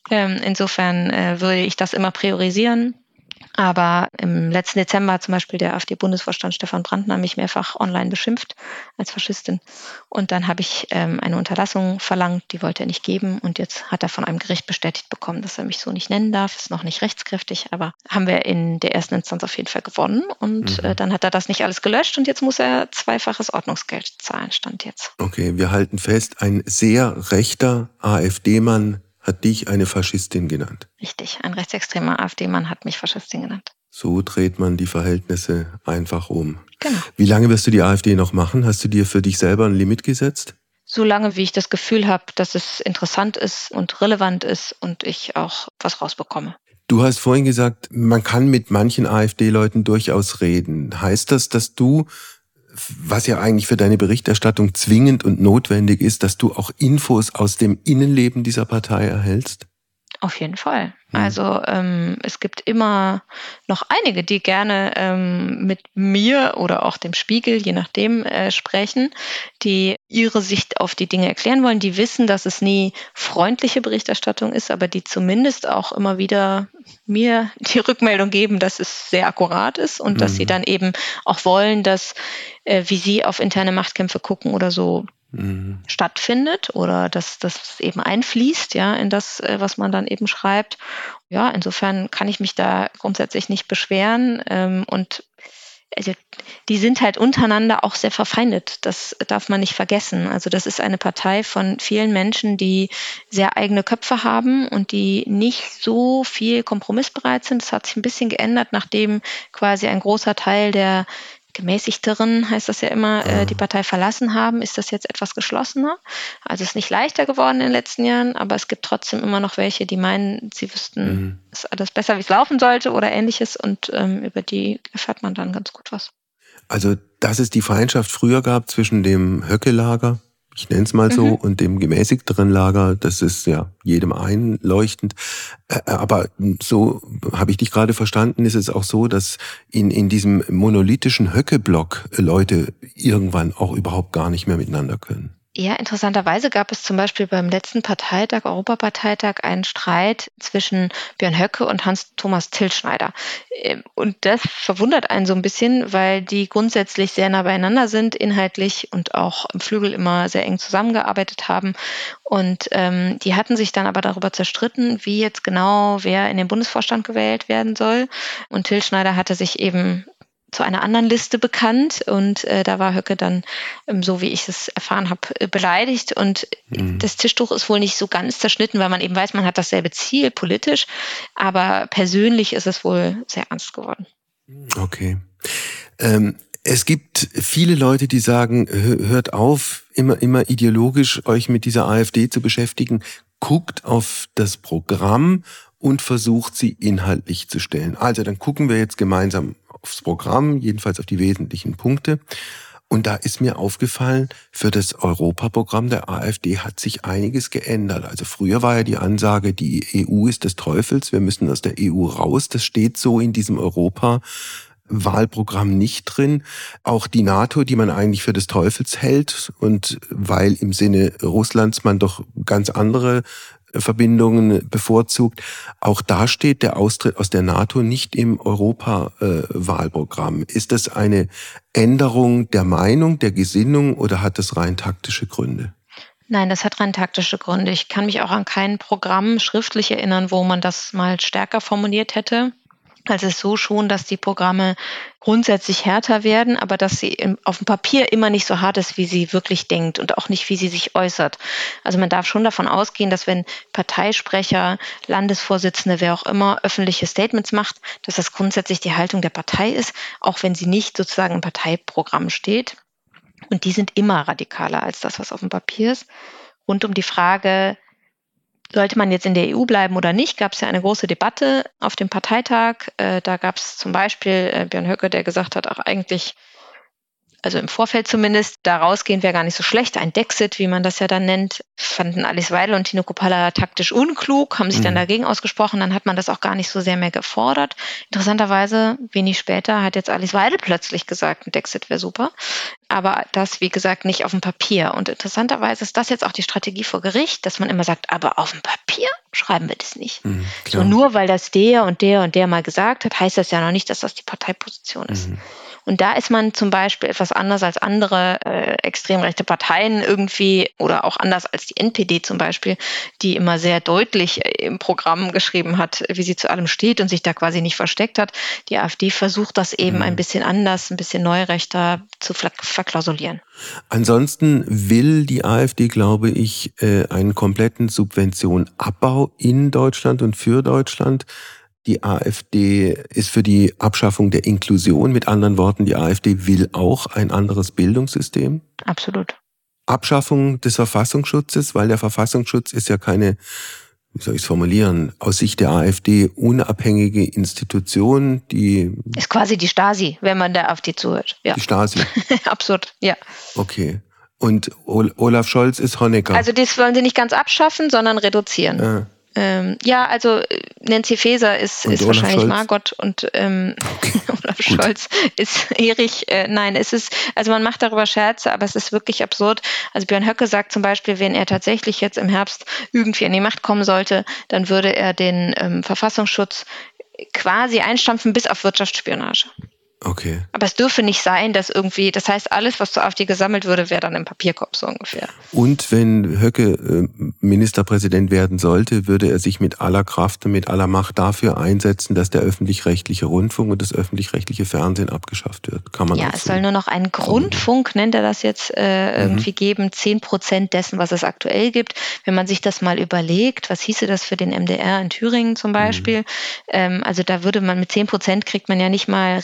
Insofern würde ich das immer priorisieren. Aber im letzten Dezember hat zum Beispiel der AfD-Bundesvorstand Stefan Brandner mich mehrfach online beschimpft als Faschistin. Und dann habe ich eine Unterlassung verlangt, die wollte er nicht geben. Und jetzt hat er von einem Gericht bestätigt bekommen, dass er mich so nicht nennen darf. Ist noch nicht rechtskräftig, aber haben wir in der ersten Instanz auf jeden Fall gewonnen. Und dann hat er das nicht alles gelöscht und jetzt muss er 2-faches Ordnungsgeld zahlen, stand jetzt. Okay, wir halten fest, ein sehr rechter AfD-Mann hat dich eine Faschistin genannt. Richtig, ein rechtsextremer AfD-Mann hat mich Faschistin genannt. So dreht man die Verhältnisse einfach um. Genau. Wie lange wirst du die AfD noch machen? Hast du dir für dich selber ein Limit gesetzt? So lange, wie ich das Gefühl habe, dass es interessant ist und relevant ist und ich auch was rausbekomme. Du hast vorhin gesagt, man kann mit manchen AfD-Leuten durchaus reden. Heißt das, dass du, was ja eigentlich für deine Berichterstattung zwingend und notwendig ist, dass du auch Infos aus dem Innenleben dieser Partei erhältst? Auf jeden Fall. Also es gibt immer noch einige, die gerne mit mir oder auch dem Spiegel, je nachdem, sprechen, die ihre Sicht auf die Dinge erklären wollen, die wissen, dass es nie freundliche Berichterstattung ist, aber die zumindest auch immer wieder mir die Rückmeldung geben, dass es sehr akkurat ist und dass sie dann eben auch wollen, dass, wie sie auf interne Machtkämpfe gucken oder so, stattfindet oder dass das eben einfließt, ja, in das, was man dann eben schreibt. Ja, insofern kann ich mich da grundsätzlich nicht beschweren und also die sind halt untereinander auch sehr verfeindet. Das darf man nicht vergessen. Also das ist eine Partei von vielen Menschen, die sehr eigene Köpfe haben und die nicht so viel kompromissbereit sind. Das hat sich ein bisschen geändert, nachdem quasi ein großer Teil der Gemäßigteren, heißt das ja immer, die Partei verlassen haben, ist das jetzt etwas geschlossener. Also es ist nicht leichter geworden in den letzten Jahren, aber es gibt trotzdem immer noch welche, die meinen, sie wüssten, ist alles besser, wie es laufen sollte oder Ähnliches und über die erfährt man dann ganz gut was. Also, dass es die Feindschaft früher gab zwischen dem Höcke-Lager, ich nenne es mal so, und dem gemäßigteren Lager, das ist ja jedem einleuchtend. Aber so habe ich dich gerade verstanden, ist es auch so, dass in diesem monolithischen Höcke-Block Leute irgendwann auch überhaupt gar nicht mehr miteinander können. Ja, interessanterweise gab es zum Beispiel beim letzten Parteitag, Europaparteitag, einen Streit zwischen Björn Höcke und Hans-Thomas Tilschneider. Und das verwundert einen so ein bisschen, weil die grundsätzlich sehr nah beieinander sind, inhaltlich und auch im Flügel immer sehr eng zusammengearbeitet haben. Und die hatten sich dann aber darüber zerstritten, wie jetzt genau wer in den Bundesvorstand gewählt werden soll. Und Tilschneider hatte sich eben zu einer anderen Liste bekannt und da war Höcke dann, so wie ich es erfahren habe, beleidigt und das Tischtuch ist wohl nicht so ganz zerschnitten, weil man eben weiß, man hat dasselbe Ziel politisch, aber persönlich ist es wohl sehr ernst geworden. Okay. Es gibt viele Leute, die sagen, hört auf, immer ideologisch euch mit dieser AfD zu beschäftigen, guckt auf das Programm und versucht sie inhaltlich zu stellen. Also dann gucken wir jetzt gemeinsam aufs Programm, jedenfalls auf die wesentlichen Punkte. Und da ist mir aufgefallen, für das Europaprogramm der AfD hat sich einiges geändert. Also früher war ja die Ansage, die EU ist des Teufels, wir müssen aus der EU raus. Das steht so in diesem Wahlprogramm nicht drin. Auch die NATO, die man eigentlich für des Teufels hält und weil im Sinne Russlands man doch ganz andere Verbindungen bevorzugt. Auch da steht der Austritt aus der NATO nicht im Europa-Wahlprogramm. Ist das eine Änderung der Meinung, der Gesinnung oder hat das rein taktische Gründe? Nein, das hat rein taktische Gründe. Ich kann mich auch an kein Programm schriftlich erinnern, wo man das mal stärker formuliert hätte. Also es ist so schon, dass die Programme grundsätzlich härter werden, aber dass sie auf dem Papier immer nicht so hart ist, wie sie wirklich denkt und auch nicht, wie sie sich äußert. Also man darf schon davon ausgehen, dass wenn Parteisprecher, Landesvorsitzende, wer auch immer, öffentliche Statements macht, dass das grundsätzlich die Haltung der Partei ist, auch wenn sie nicht sozusagen im Parteiprogramm steht. Und die sind immer radikaler als das, was auf dem Papier ist. Rund um die Frage, sollte man jetzt in der EU bleiben oder nicht, gab es ja eine große Debatte auf dem Parteitag. Da gab es zum Beispiel Björn Höcke, der gesagt hat, ach eigentlich, also im Vorfeld zumindest, da rausgehen wäre gar nicht so schlecht. Ein Dexit, wie man das ja dann nennt, fanden Alice Weidel und Tino Kruppalla taktisch unklug, haben sich dann dagegen ausgesprochen. Dann hat man das auch gar nicht so sehr mehr gefordert. Interessanterweise, wenig später, hat jetzt Alice Weidel plötzlich gesagt, ein Dexit wäre super. Aber das, wie gesagt, nicht auf dem Papier. Und interessanterweise ist das jetzt auch die Strategie vor Gericht, dass man immer sagt, aber auf dem Papier schreiben wir das nicht. So nur weil das der und der und der mal gesagt hat, heißt das ja noch nicht, dass das die Parteiposition ist. Und da ist man zum Beispiel etwas anders als andere extrem rechte Parteien irgendwie oder auch anders als die NPD zum Beispiel, die immer sehr deutlich im Programm geschrieben hat, wie sie zu allem steht und sich da quasi nicht versteckt hat. Die AfD versucht das eben ein bisschen anders, ein bisschen neurechter zu verklausulieren. Ansonsten will die AfD, glaube ich, einen kompletten Subventionabbau in Deutschland und für Deutschland. Die AfD ist für die Abschaffung der Inklusion. Mit anderen Worten, die AfD will auch ein anderes Bildungssystem. Absolut. Abschaffung des Verfassungsschutzes, weil der Verfassungsschutz ist ja keine, wie soll ich es formulieren, aus Sicht der AfD unabhängige Institution, die... Ist quasi die Stasi, wenn man der AfD zuhört. Ja. Die Stasi. Absurd, ja. Okay. Und Olaf Scholz ist Honecker. Also das wollen sie nicht ganz abschaffen, sondern reduzieren. Ja, also Nancy Faeser ist wahrscheinlich Scholz? Margot und Olaf Scholz ist Erich. Nein, es ist, also man macht darüber Scherze, aber es ist wirklich absurd. Also Björn Höcke sagt zum Beispiel, wenn er tatsächlich jetzt im Herbst irgendwie an die Macht kommen sollte, dann würde er den Verfassungsschutz quasi einstampfen bis auf Wirtschaftsspionage. Okay. Aber es dürfe nicht sein, dass irgendwie, das heißt, alles, was zur AfD gesammelt würde, wäre dann im Papierkorb so ungefähr. Und wenn Höcke Ministerpräsident werden sollte, würde er sich mit aller Kraft und mit aller Macht dafür einsetzen, dass der öffentlich-rechtliche Rundfunk und das öffentlich-rechtliche Fernsehen abgeschafft wird. Kann man ja, es soll nur noch einen Grundfunk, nennt er das jetzt, irgendwie geben, 10% dessen, was es aktuell gibt. Wenn man sich das mal überlegt, was hieße das für den MDR in Thüringen zum Beispiel? Also da würde man mit 10% kriegt man ja nicht mal regionale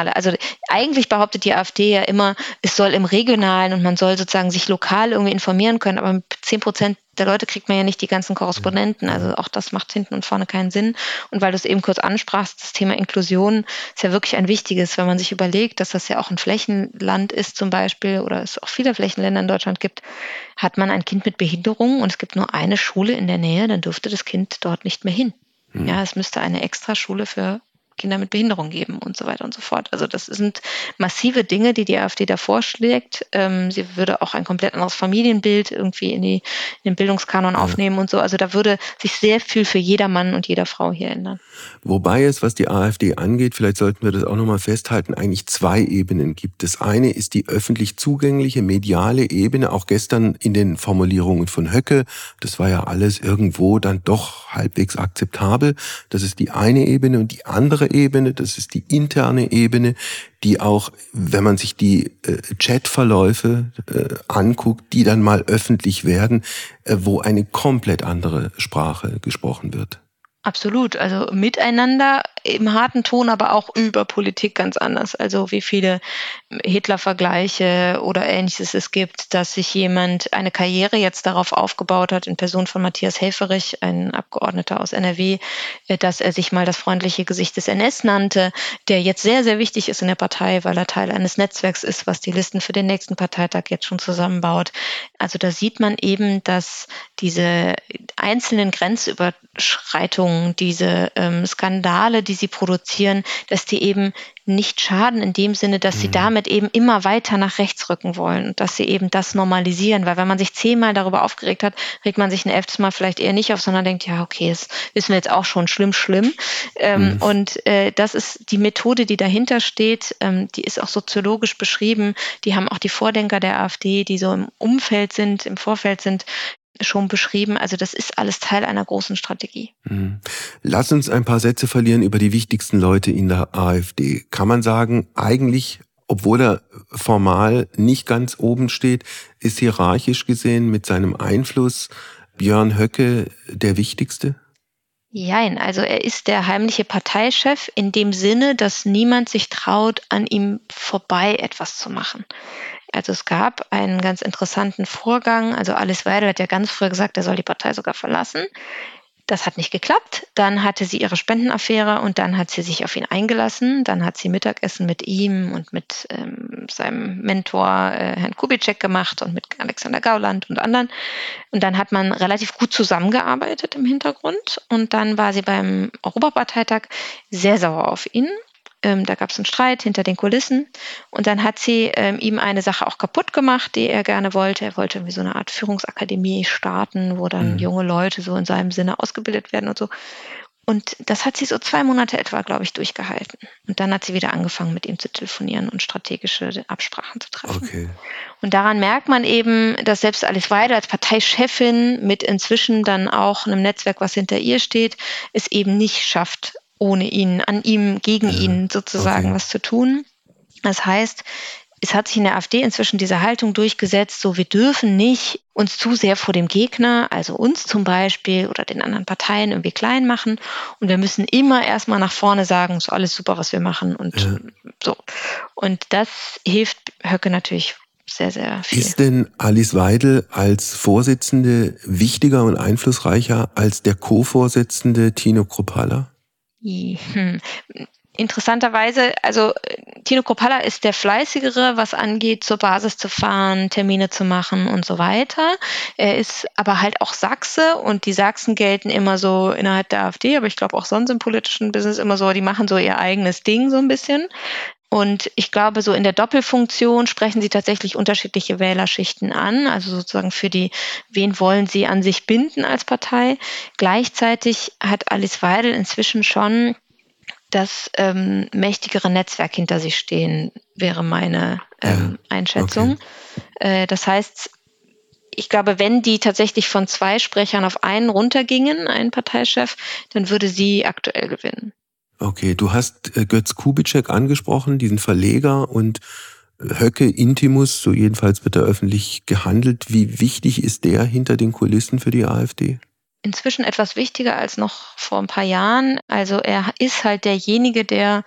Regionale. Also eigentlich behauptet die AfD ja immer, es soll im Regionalen und man soll sozusagen sich lokal irgendwie informieren können, aber mit 10% der Leute kriegt man ja nicht die ganzen Korrespondenten. Also auch das macht hinten und vorne keinen Sinn. Und weil du es eben kurz ansprachst, das Thema Inklusion ist ja wirklich ein wichtiges, wenn man sich überlegt, dass das ja auch ein Flächenland ist zum Beispiel oder es auch viele Flächenländer in Deutschland gibt, hat man ein Kind mit Behinderung und es gibt nur eine Schule in der Nähe, dann dürfte das Kind dort nicht mehr hin. Ja, es müsste eine extra Schule für Kinder mit Behinderung geben und so weiter und so fort. Also das sind massive Dinge, die die AfD da vorschlägt. Sie würde auch ein komplett anderes Familienbild irgendwie in den Bildungskanon aufnehmen und so. Also da würde sich sehr viel für jeder Mann und jeder Frau hier ändern. Wobei es, was die AfD angeht, vielleicht sollten wir das auch nochmal festhalten, eigentlich 2 Ebenen gibt. Das eine ist die öffentlich zugängliche mediale Ebene, auch gestern in den Formulierungen von Höcke. Das war ja alles irgendwo dann doch halbwegs akzeptabel. Das ist die eine Ebene und die andere Ebene, das ist die interne Ebene, die auch, wenn man sich die Chatverläufe anguckt, die dann mal öffentlich werden, wo eine komplett andere Sprache gesprochen wird. Absolut, also miteinander im harten Ton, aber auch über Politik ganz anders. Also wie viele Hitler-Vergleiche oder Ähnliches es gibt, dass sich jemand eine Karriere jetzt darauf aufgebaut hat, in Person von Matthias Helfferich, ein Abgeordneter aus NRW, dass er sich mal das freundliche Gesicht des NS nannte, der jetzt sehr, sehr wichtig ist in der Partei, weil er Teil eines Netzwerks ist, was die Listen für den nächsten Parteitag jetzt schon zusammenbaut. Also da sieht man eben, dass diese einzelnen Grenzüberschreitungen, diese Skandale, die sie produzieren, dass die eben nicht schaden in dem Sinne, dass sie damit eben immer weiter nach rechts rücken wollen und dass sie eben das normalisieren, weil wenn man sich 10-mal darüber aufgeregt hat, regt man sich ein 11. Mal vielleicht eher nicht auf, sondern denkt, ja okay, das wissen wir jetzt auch schon, schlimm. Und das ist die Methode, die dahinter steht, die ist auch soziologisch beschrieben, die haben auch die Vordenker der AfD, die so im Vorfeld sind, schon beschrieben. Also das ist alles Teil einer großen Strategie. Lass uns ein paar Sätze verlieren über die wichtigsten Leute in der AfD. Kann man sagen, eigentlich, obwohl er formal nicht ganz oben steht, ist hierarchisch gesehen mit seinem Einfluss Björn Höcke der wichtigste? Jein, also er ist der heimliche Parteichef in dem Sinne, dass niemand sich traut, an ihm vorbei etwas zu machen. Also es gab einen ganz interessanten Vorgang. Also Alice Weidel hat ja ganz früh gesagt, er soll die Partei sogar verlassen. Das hat nicht geklappt. Dann hatte sie ihre Spendenaffäre und dann hat sie sich auf ihn eingelassen. Dann hat sie Mittagessen mit ihm und mit seinem Mentor Herrn Kubitschek gemacht und mit Alexander Gauland und anderen. Und dann hat man relativ gut zusammengearbeitet im Hintergrund. Und dann war sie beim Europaparteitag sehr sauer auf ihn. Da gab es einen Streit hinter den Kulissen und dann hat sie ihm eine Sache auch kaputt gemacht, die er gerne wollte. Er wollte irgendwie so eine Art Führungsakademie starten, wo dann junge Leute so in seinem Sinne ausgebildet werden und so. Und das hat sie so 2 Monate etwa, glaube ich, durchgehalten. Und dann hat sie wieder angefangen, mit ihm zu telefonieren und strategische Absprachen zu treffen. Okay. Und daran merkt man eben, dass selbst Alice Weidel als Parteichefin mit inzwischen dann auch einem Netzwerk, was hinter ihr steht, es eben nicht schafft, ohne ihn, an ihm, gegen ihn sozusagen was zu tun. Das heißt, es hat sich in der AfD inzwischen diese Haltung durchgesetzt, so wir dürfen nicht uns zu sehr vor dem Gegner, also uns zum Beispiel oder den anderen Parteien irgendwie klein machen und wir müssen immer erstmal nach vorne sagen, ist alles super, was wir machen und so. Und das hilft Höcke natürlich sehr, sehr viel. Ist denn Alice Weidel als Vorsitzende wichtiger und einflussreicher als der Co-Vorsitzende Tino Kruppalla? Interessanterweise, also Tino Kruppalla ist der Fleißigere, was angeht, zur Basis zu fahren, Termine zu machen und so weiter. Er ist aber halt auch Sachse und die Sachsen gelten immer so innerhalb der AfD, aber ich glaube auch sonst im politischen Business immer so, die machen so ihr eigenes Ding so ein bisschen. Und ich glaube, so in der Doppelfunktion sprechen sie tatsächlich unterschiedliche Wählerschichten an, also sozusagen für die, wen wollen sie an sich binden als Partei. Gleichzeitig hat Alice Weidel inzwischen schon das mächtigere Netzwerk hinter sich stehen, wäre meine Einschätzung. Okay. Das heißt, ich glaube, wenn die tatsächlich von 2 Sprechern auf einen runtergingen, einen Parteichef, dann würde sie aktuell gewinnen. Okay, du hast Götz Kubitschek angesprochen, diesen Verleger und Höcke Intimus, so jedenfalls wird er öffentlich gehandelt. Wie wichtig ist der hinter den Kulissen für die AfD? inzwischen etwas wichtiger als noch vor ein paar Jahren. Also er ist halt derjenige, der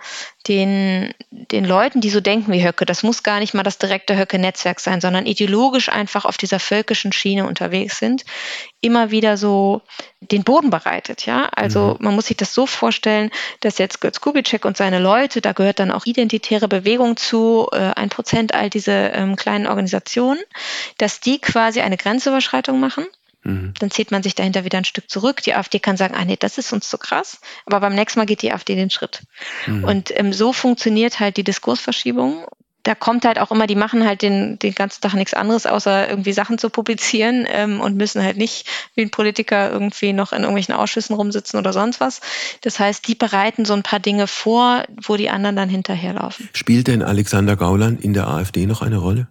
den Leuten, die so denken wie Höcke, das muss gar nicht mal das direkte Höcke-Netzwerk sein, sondern ideologisch einfach auf dieser völkischen Schiene unterwegs sind, immer wieder so den Boden bereitet. Ja? Also man muss sich das so vorstellen, dass jetzt Götz Kubitschek und seine Leute, da gehört dann auch Identitäre Bewegung zu, 1%, all diese kleinen Organisationen, dass die quasi eine Grenzüberschreitung machen. Dann zieht man sich dahinter wieder ein Stück zurück. Die AfD kann sagen, nee, das ist uns zu krass. Aber beim nächsten Mal geht die AfD den Schritt. Und so funktioniert halt die Diskursverschiebung. Da kommt halt auch immer, die machen halt den ganzen Tag nichts anderes, außer irgendwie Sachen zu publizieren und müssen halt nicht wie ein Politiker irgendwie noch in irgendwelchen Ausschüssen rumsitzen oder sonst was. Das heißt, die bereiten so ein paar Dinge vor, wo die anderen dann hinterherlaufen. Spielt denn Alexander Gauland in der AfD noch eine Rolle?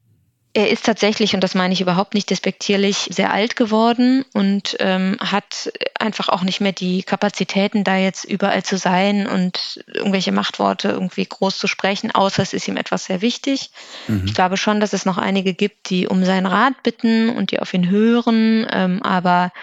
Er ist tatsächlich, und das meine ich überhaupt nicht despektierlich, sehr alt geworden und hat einfach auch nicht mehr die Kapazitäten, da jetzt überall zu sein und irgendwelche Machtworte irgendwie groß zu sprechen, außer es ist ihm etwas sehr wichtig. Ich glaube schon, dass es noch einige gibt, die um seinen Rat bitten und die auf ihn hören, aber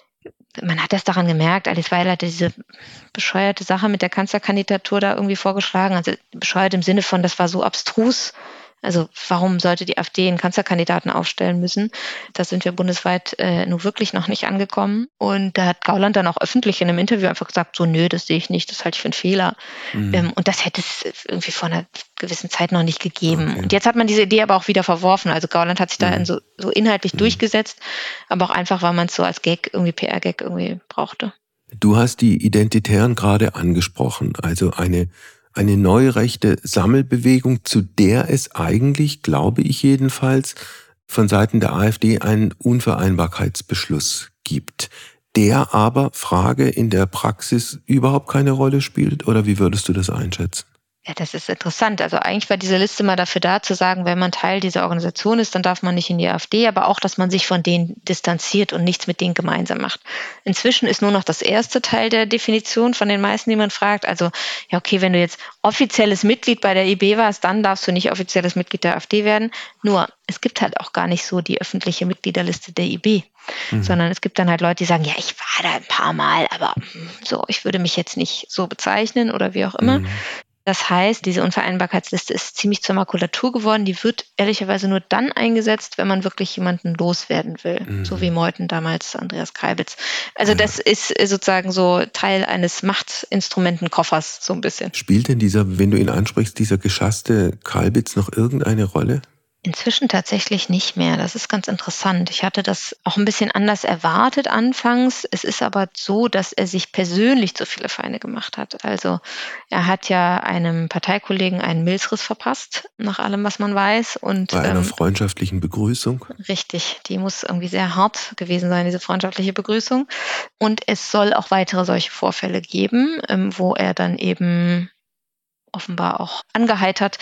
man hat das daran gemerkt, Alice Weidel hatte diese bescheuerte Sache mit der Kanzlerkandidatur da irgendwie vorgeschlagen, also bescheuert im Sinne von, das war so abstrus. Also warum sollte die AfD einen Kanzlerkandidaten aufstellen müssen? Da sind wir bundesweit nun wirklich noch nicht angekommen. Und da hat Gauland dann auch öffentlich in einem Interview einfach gesagt, so nö, das sehe ich nicht, das halte ich für einen Fehler. Und das hätte es irgendwie vor einer gewissen Zeit noch nicht gegeben. Okay. Und jetzt hat man diese Idee aber auch wieder verworfen. Also Gauland hat sich da so inhaltlich durchgesetzt, aber auch einfach, weil man es so als Gag, irgendwie PR-Gag irgendwie brauchte. Du hast die Identitären gerade angesprochen, also eine neurechte Sammelbewegung, zu der es eigentlich, glaube ich jedenfalls, von Seiten der AfD einen Unvereinbarkeitsbeschluss gibt, der aber, Frage, in der Praxis überhaupt keine Rolle spielt? Oder wie würdest du das einschätzen? Ja, das ist interessant. Also eigentlich war diese Liste mal dafür da, zu sagen, wenn man Teil dieser Organisation ist, dann darf man nicht in die AfD, aber auch, dass man sich von denen distanziert und nichts mit denen gemeinsam macht. Inzwischen ist nur noch das erste Teil der Definition von den meisten, die man fragt. Also, ja, okay, wenn du jetzt offizielles Mitglied bei der IB warst, dann darfst du nicht offizielles Mitglied der AfD werden. Nur, es gibt halt auch gar nicht so die öffentliche Mitgliederliste der IB. Sondern es gibt dann halt Leute, die sagen, ja, ich war da ein paar Mal, aber so, ich würde mich jetzt nicht so bezeichnen oder wie auch immer. Das heißt, diese Unvereinbarkeitsliste ist ziemlich zur Makulatur geworden. Die wird ehrlicherweise nur dann eingesetzt, wenn man wirklich jemanden loswerden will. So wie Meuthen damals Andreas Kalbitz. Also das ist sozusagen so Teil eines Machtinstrumentenkoffers, so ein bisschen. Spielt denn wenn du ihn ansprichst, dieser geschasste Kalbitz noch irgendeine Rolle? Inzwischen tatsächlich nicht mehr. Das ist ganz interessant. Ich hatte das auch ein bisschen anders erwartet anfangs. Es ist aber so, dass er sich persönlich zu viele Feinde gemacht hat. Also er hat ja einem Parteikollegen einen Milzriss verpasst, nach allem, was man weiß. Und bei einer freundschaftlichen Begrüßung? Richtig, die muss irgendwie sehr hart gewesen sein, diese freundschaftliche Begrüßung. Und es soll auch weitere solche Vorfälle geben, wo er dann eben offenbar auch angeheitert,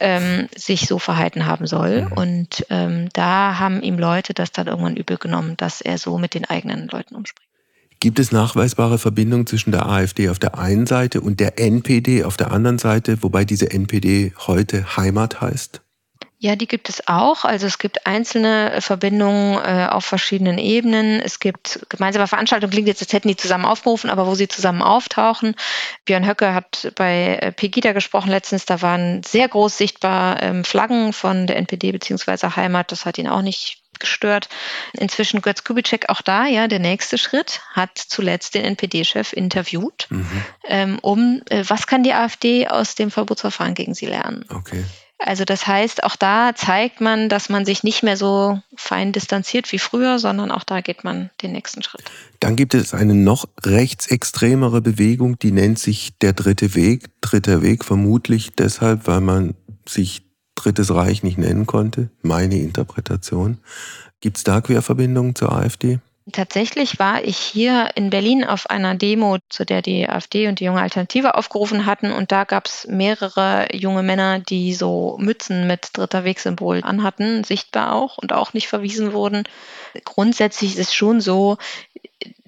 sich so verhalten haben soll. Und da haben ihm Leute das dann irgendwann übel genommen, dass er so mit den eigenen Leuten umspringt. Gibt es nachweisbare Verbindungen zwischen der AfD auf der einen Seite und der NPD auf der anderen Seite, wobei diese NPD heute Heimat heißt? Ja, die gibt es auch. Also es gibt einzelne Verbindungen auf verschiedenen Ebenen. Es gibt gemeinsame Veranstaltungen, klingt jetzt, als hätten die zusammen aufgerufen, aber wo sie zusammen auftauchen. Björn Höcke hat bei Pegida gesprochen letztens, da waren sehr groß sichtbar Flaggen von der NPD bzw. Heimat. Das hat ihn auch nicht gestört. Inzwischen Götz Kubitschek auch da, ja, der nächste Schritt, hat zuletzt den NPD-Chef interviewt, was kann die AfD aus dem Verbotsverfahren gegen sie lernen? Okay. Also das heißt, auch da zeigt man, dass man sich nicht mehr so fein distanziert wie früher, sondern auch da geht man den nächsten Schritt. Dann gibt es eine noch rechtsextremere Bewegung, die nennt sich der Dritte Weg. Dritter Weg vermutlich deshalb, weil man sich Drittes Reich nicht nennen konnte. Meine Interpretation. Gibt es da Querverbindungen zur AfD? Tatsächlich war ich hier in Berlin auf einer Demo, zu der die AfD und die Junge Alternative aufgerufen hatten. Und da gab es mehrere junge Männer, die so Mützen mit Dritter Weg-Symbol anhatten, sichtbar auch und auch nicht verwiesen wurden. Grundsätzlich ist es schon so,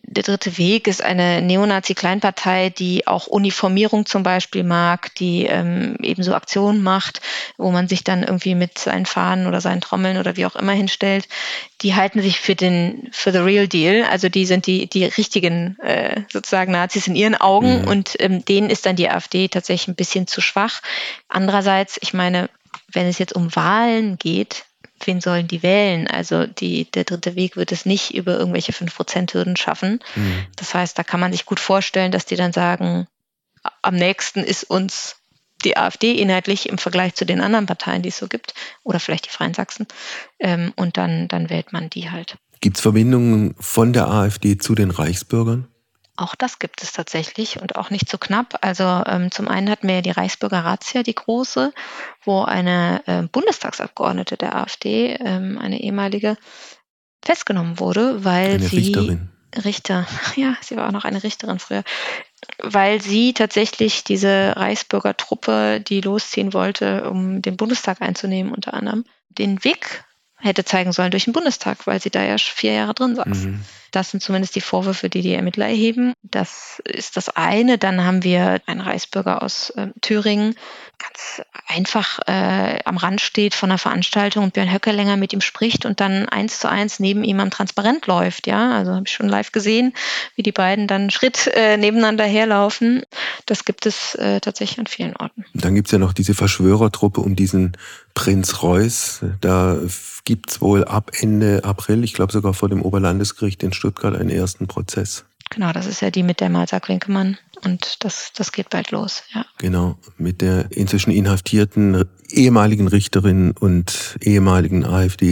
Der dritte Weg ist eine Neonazi-Kleinpartei, die auch Uniformierung zum Beispiel mag, die eben so Aktionen macht, wo man sich dann irgendwie mit seinen Fahnen oder seinen Trommeln oder wie auch immer hinstellt. Die halten sich für the real deal, also die sind die richtigen sozusagen Nazis in ihren Augen und denen ist dann die AfD tatsächlich ein bisschen zu schwach. Andererseits, ich meine, wenn es jetzt um Wahlen geht, wen sollen die wählen? Also der dritte Weg wird es nicht über irgendwelche 5%-Hürden schaffen. Das heißt, da kann man sich gut vorstellen, dass die dann sagen, am nächsten ist uns die AfD inhaltlich im Vergleich zu den anderen Parteien, die es so gibt, oder vielleicht die Freien Sachsen. Und dann wählt man die halt. Gibt es Verbindungen von der AfD zu den Reichsbürgern? Auch das gibt es tatsächlich und auch nicht so knapp. Also zum einen hatten wir ja die Reichsbürger-Razzia, die große, wo eine Bundestagsabgeordnete der AfD, eine ehemalige, festgenommen wurde, weil eine Richterin. Ja, sie war auch noch eine Richterin früher, weil sie tatsächlich diese Reichsbürgertruppe, die losziehen wollte, um den Bundestag einzunehmen, unter anderem, den Weg hätte zeigen sollen durch den Bundestag, weil sie da ja 4 Jahre drin saß. Das sind zumindest die Vorwürfe, die Ermittler erheben. Das ist das eine. Dann haben wir einen Reichsbürger aus Thüringen, ganz einfach am Rand steht von einer Veranstaltung und Björn Höckelänger mit ihm spricht und dann 1:1 neben ihm am Transparent läuft. Ja, also habe ich schon live gesehen, wie die beiden dann einen Schritt nebeneinander herlaufen. Das gibt es tatsächlich an vielen Orten. Und dann gibt es ja noch diese Verschwörertruppe um diesen Prinz Reuß. Da gibt es wohl ab Ende April, ich glaube sogar vor dem Oberlandesgericht in Stuttgart, einen ersten Prozess. Genau, das ist ja die mit der Malsack-Winkemann und das geht bald los, ja. Genau, mit der inzwischen inhaftierten ehemaligen Richterin und ehemaligen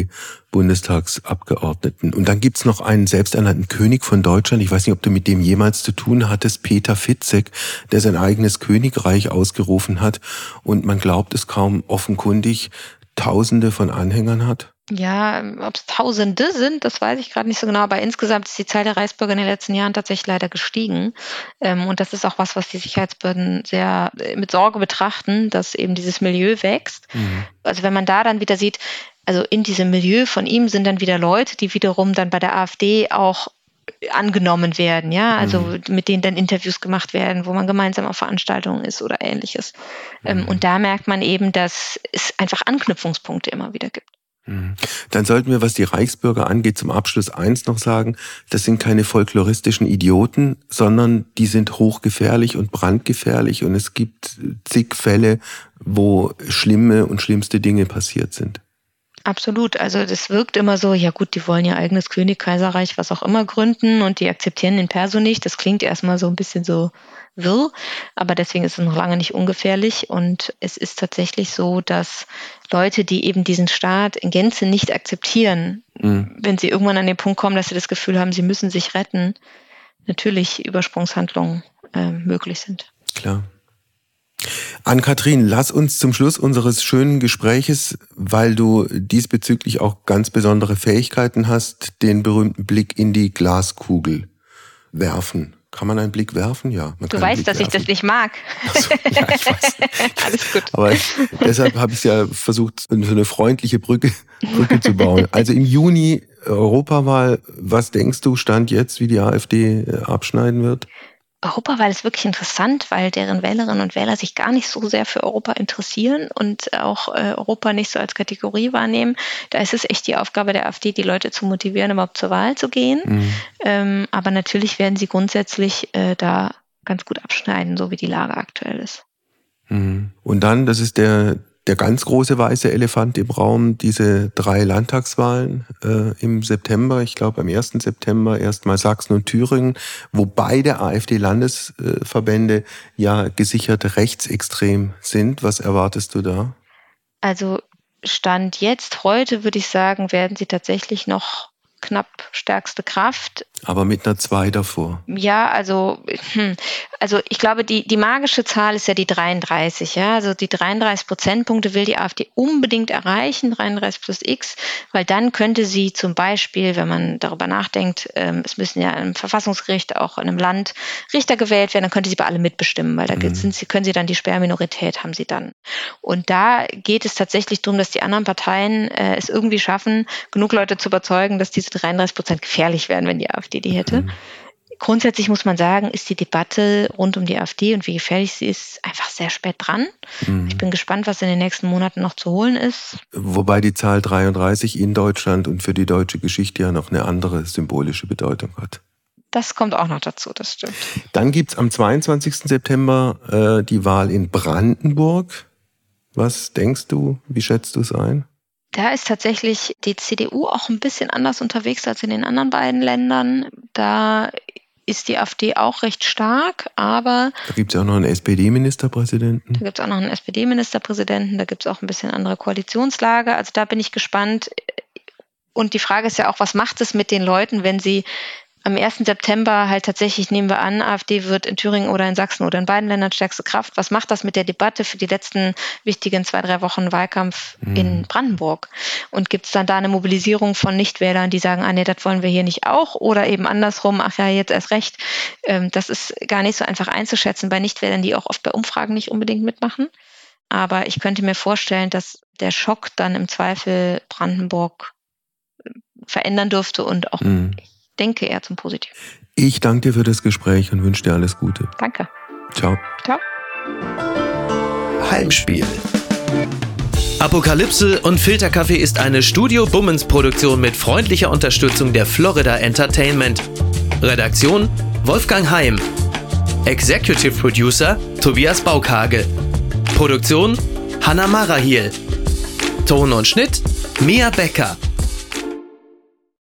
AfD-Bundestagsabgeordneten. Und dann gibt's noch einen selbsternannten König von Deutschland, ich weiß nicht, ob du mit dem jemals zu tun hattest, Peter Fitzek, der sein eigenes Königreich ausgerufen hat und man glaubt es kaum, offenkundig Tausende von Anhängern hat. Ja, ob es Tausende sind, das weiß ich gerade nicht so genau, aber insgesamt ist die Zahl der Reichsbürger in den letzten Jahren tatsächlich leider gestiegen. Und das ist auch was die Sicherheitsbehörden sehr mit Sorge betrachten, dass eben dieses Milieu wächst. Also wenn man da dann wieder sieht, also in diesem Milieu von ihm sind dann wieder Leute, die wiederum dann bei der AfD auch angenommen werden, ja, also mit denen dann Interviews gemacht werden, wo man gemeinsam auf Veranstaltungen ist oder Ähnliches. Und da merkt man eben, dass es einfach Anknüpfungspunkte immer wieder gibt. Dann sollten wir, was die Reichsbürger angeht, zum Abschluss eins noch sagen, das sind keine folkloristischen Idioten, sondern die sind hochgefährlich und brandgefährlich und es gibt zig Fälle, wo schlimme und schlimmste Dinge passiert sind. Absolut, also das wirkt immer so, ja gut, die wollen ihr eigenes König, Kaiserreich, was auch immer gründen und die akzeptieren den Perso nicht. Das klingt erstmal so ein bisschen so wirr, aber deswegen ist es noch lange nicht ungefährlich und es ist tatsächlich so, dass Leute, die eben diesen Staat in Gänze nicht akzeptieren, wenn sie irgendwann an den Punkt kommen, dass sie das Gefühl haben, sie müssen sich retten, natürlich Übersprungshandlungen möglich sind. Klar. Ann-Kathrin, lass uns zum Schluss unseres schönen Gespräches, weil du diesbezüglich auch ganz besondere Fähigkeiten hast, den berühmten Blick in die Glaskugel werfen. Kann man einen Blick werfen? Ja. Du weißt, dass ich das nicht mag. Also, ja, ich weiß. Alles gut. Aber deshalb habe ich ja versucht, so eine freundliche Brücke zu bauen. Also im Juni Europawahl, was denkst du, Stand jetzt, wie die AfD abschneiden wird? Europawahl ist wirklich interessant, weil deren Wählerinnen und Wähler sich gar nicht so sehr für Europa interessieren und auch Europa nicht so als Kategorie wahrnehmen. Da ist es echt die Aufgabe der AfD, die Leute zu motivieren, überhaupt zur Wahl zu gehen. Aber natürlich werden sie grundsätzlich da ganz gut abschneiden, so wie die Lage aktuell ist. Und dann, das ist der ganz große weiße Elefant im Raum, diese 3 Landtagswahlen im September, ich glaube am 1. September erstmal Sachsen und Thüringen, wo beide AfD-Landesverbände ja gesichert rechtsextrem sind. Was erwartest du da? Also Stand jetzt, heute würde ich sagen, werden sie tatsächlich noch knapp stärkste Kraft. Aber mit einer 2 davor. Ja, also ich glaube, die magische Zahl ist ja die 33. Ja? Also die 33 Prozentpunkte will die AfD unbedingt erreichen, 33 plus X, weil dann könnte sie zum Beispiel, wenn man darüber nachdenkt, es müssen ja im Verfassungsgericht auch in einem Land Richter gewählt werden, dann könnte sie bei allem mitbestimmen, weil da können sie dann die Sperrminorität haben sie dann. Und da geht es tatsächlich darum, dass die anderen Parteien es irgendwie schaffen, genug Leute zu überzeugen, dass diese 33% gefährlich werden, wenn die AfD die hätte. Grundsätzlich muss man sagen, ist die Debatte rund um die AfD und wie gefährlich sie ist, einfach sehr spät dran. Ich bin gespannt, was in den nächsten Monaten noch zu holen ist. Wobei die Zahl 33 in Deutschland und für die deutsche Geschichte ja noch eine andere symbolische Bedeutung hat. Das kommt auch noch dazu, das stimmt. Dann gibt es am 22. September die Wahl in Brandenburg. Was denkst du, wie schätzt du es ein? Da ist tatsächlich die CDU auch ein bisschen anders unterwegs als in den anderen beiden Ländern. Da ist die AfD auch recht stark, aber... Da gibt es ja auch noch einen SPD-Ministerpräsidenten. Da gibt es auch noch einen SPD-Ministerpräsidenten, da gibt es auch ein bisschen andere Koalitionslage. Also da bin ich gespannt. Und die Frage ist ja auch, was macht es mit den Leuten, wenn sie am 1. September halt tatsächlich, nehmen wir an, AfD wird in Thüringen oder in Sachsen oder in beiden Ländern stärkste Kraft. Was macht das mit der Debatte für die letzten wichtigen 2-3 Wochen Wahlkampf in Brandenburg? Und gibt es dann da eine Mobilisierung von Nichtwählern, die sagen, nee, das wollen wir hier nicht auch? Oder eben andersrum, ach ja, jetzt erst recht. Das ist gar nicht so einfach einzuschätzen bei Nichtwählern, die auch oft bei Umfragen nicht unbedingt mitmachen. Aber ich könnte mir vorstellen, dass der Schock dann im Zweifel Brandenburg verändern dürfte und auch denke eher zum Positiven. Ich danke dir für das Gespräch und wünsche dir alles Gute. Danke. Ciao. Ciao. Heimspiel. Apokalypse und Filterkaffee ist eine Studio Bummens Produktion mit freundlicher Unterstützung der Florida Entertainment. Redaktion Wolfgang Heim. Executive Producer Tobias Baukhage. Produktion Hanna Marahiel. Ton und Schnitt Mia Becker.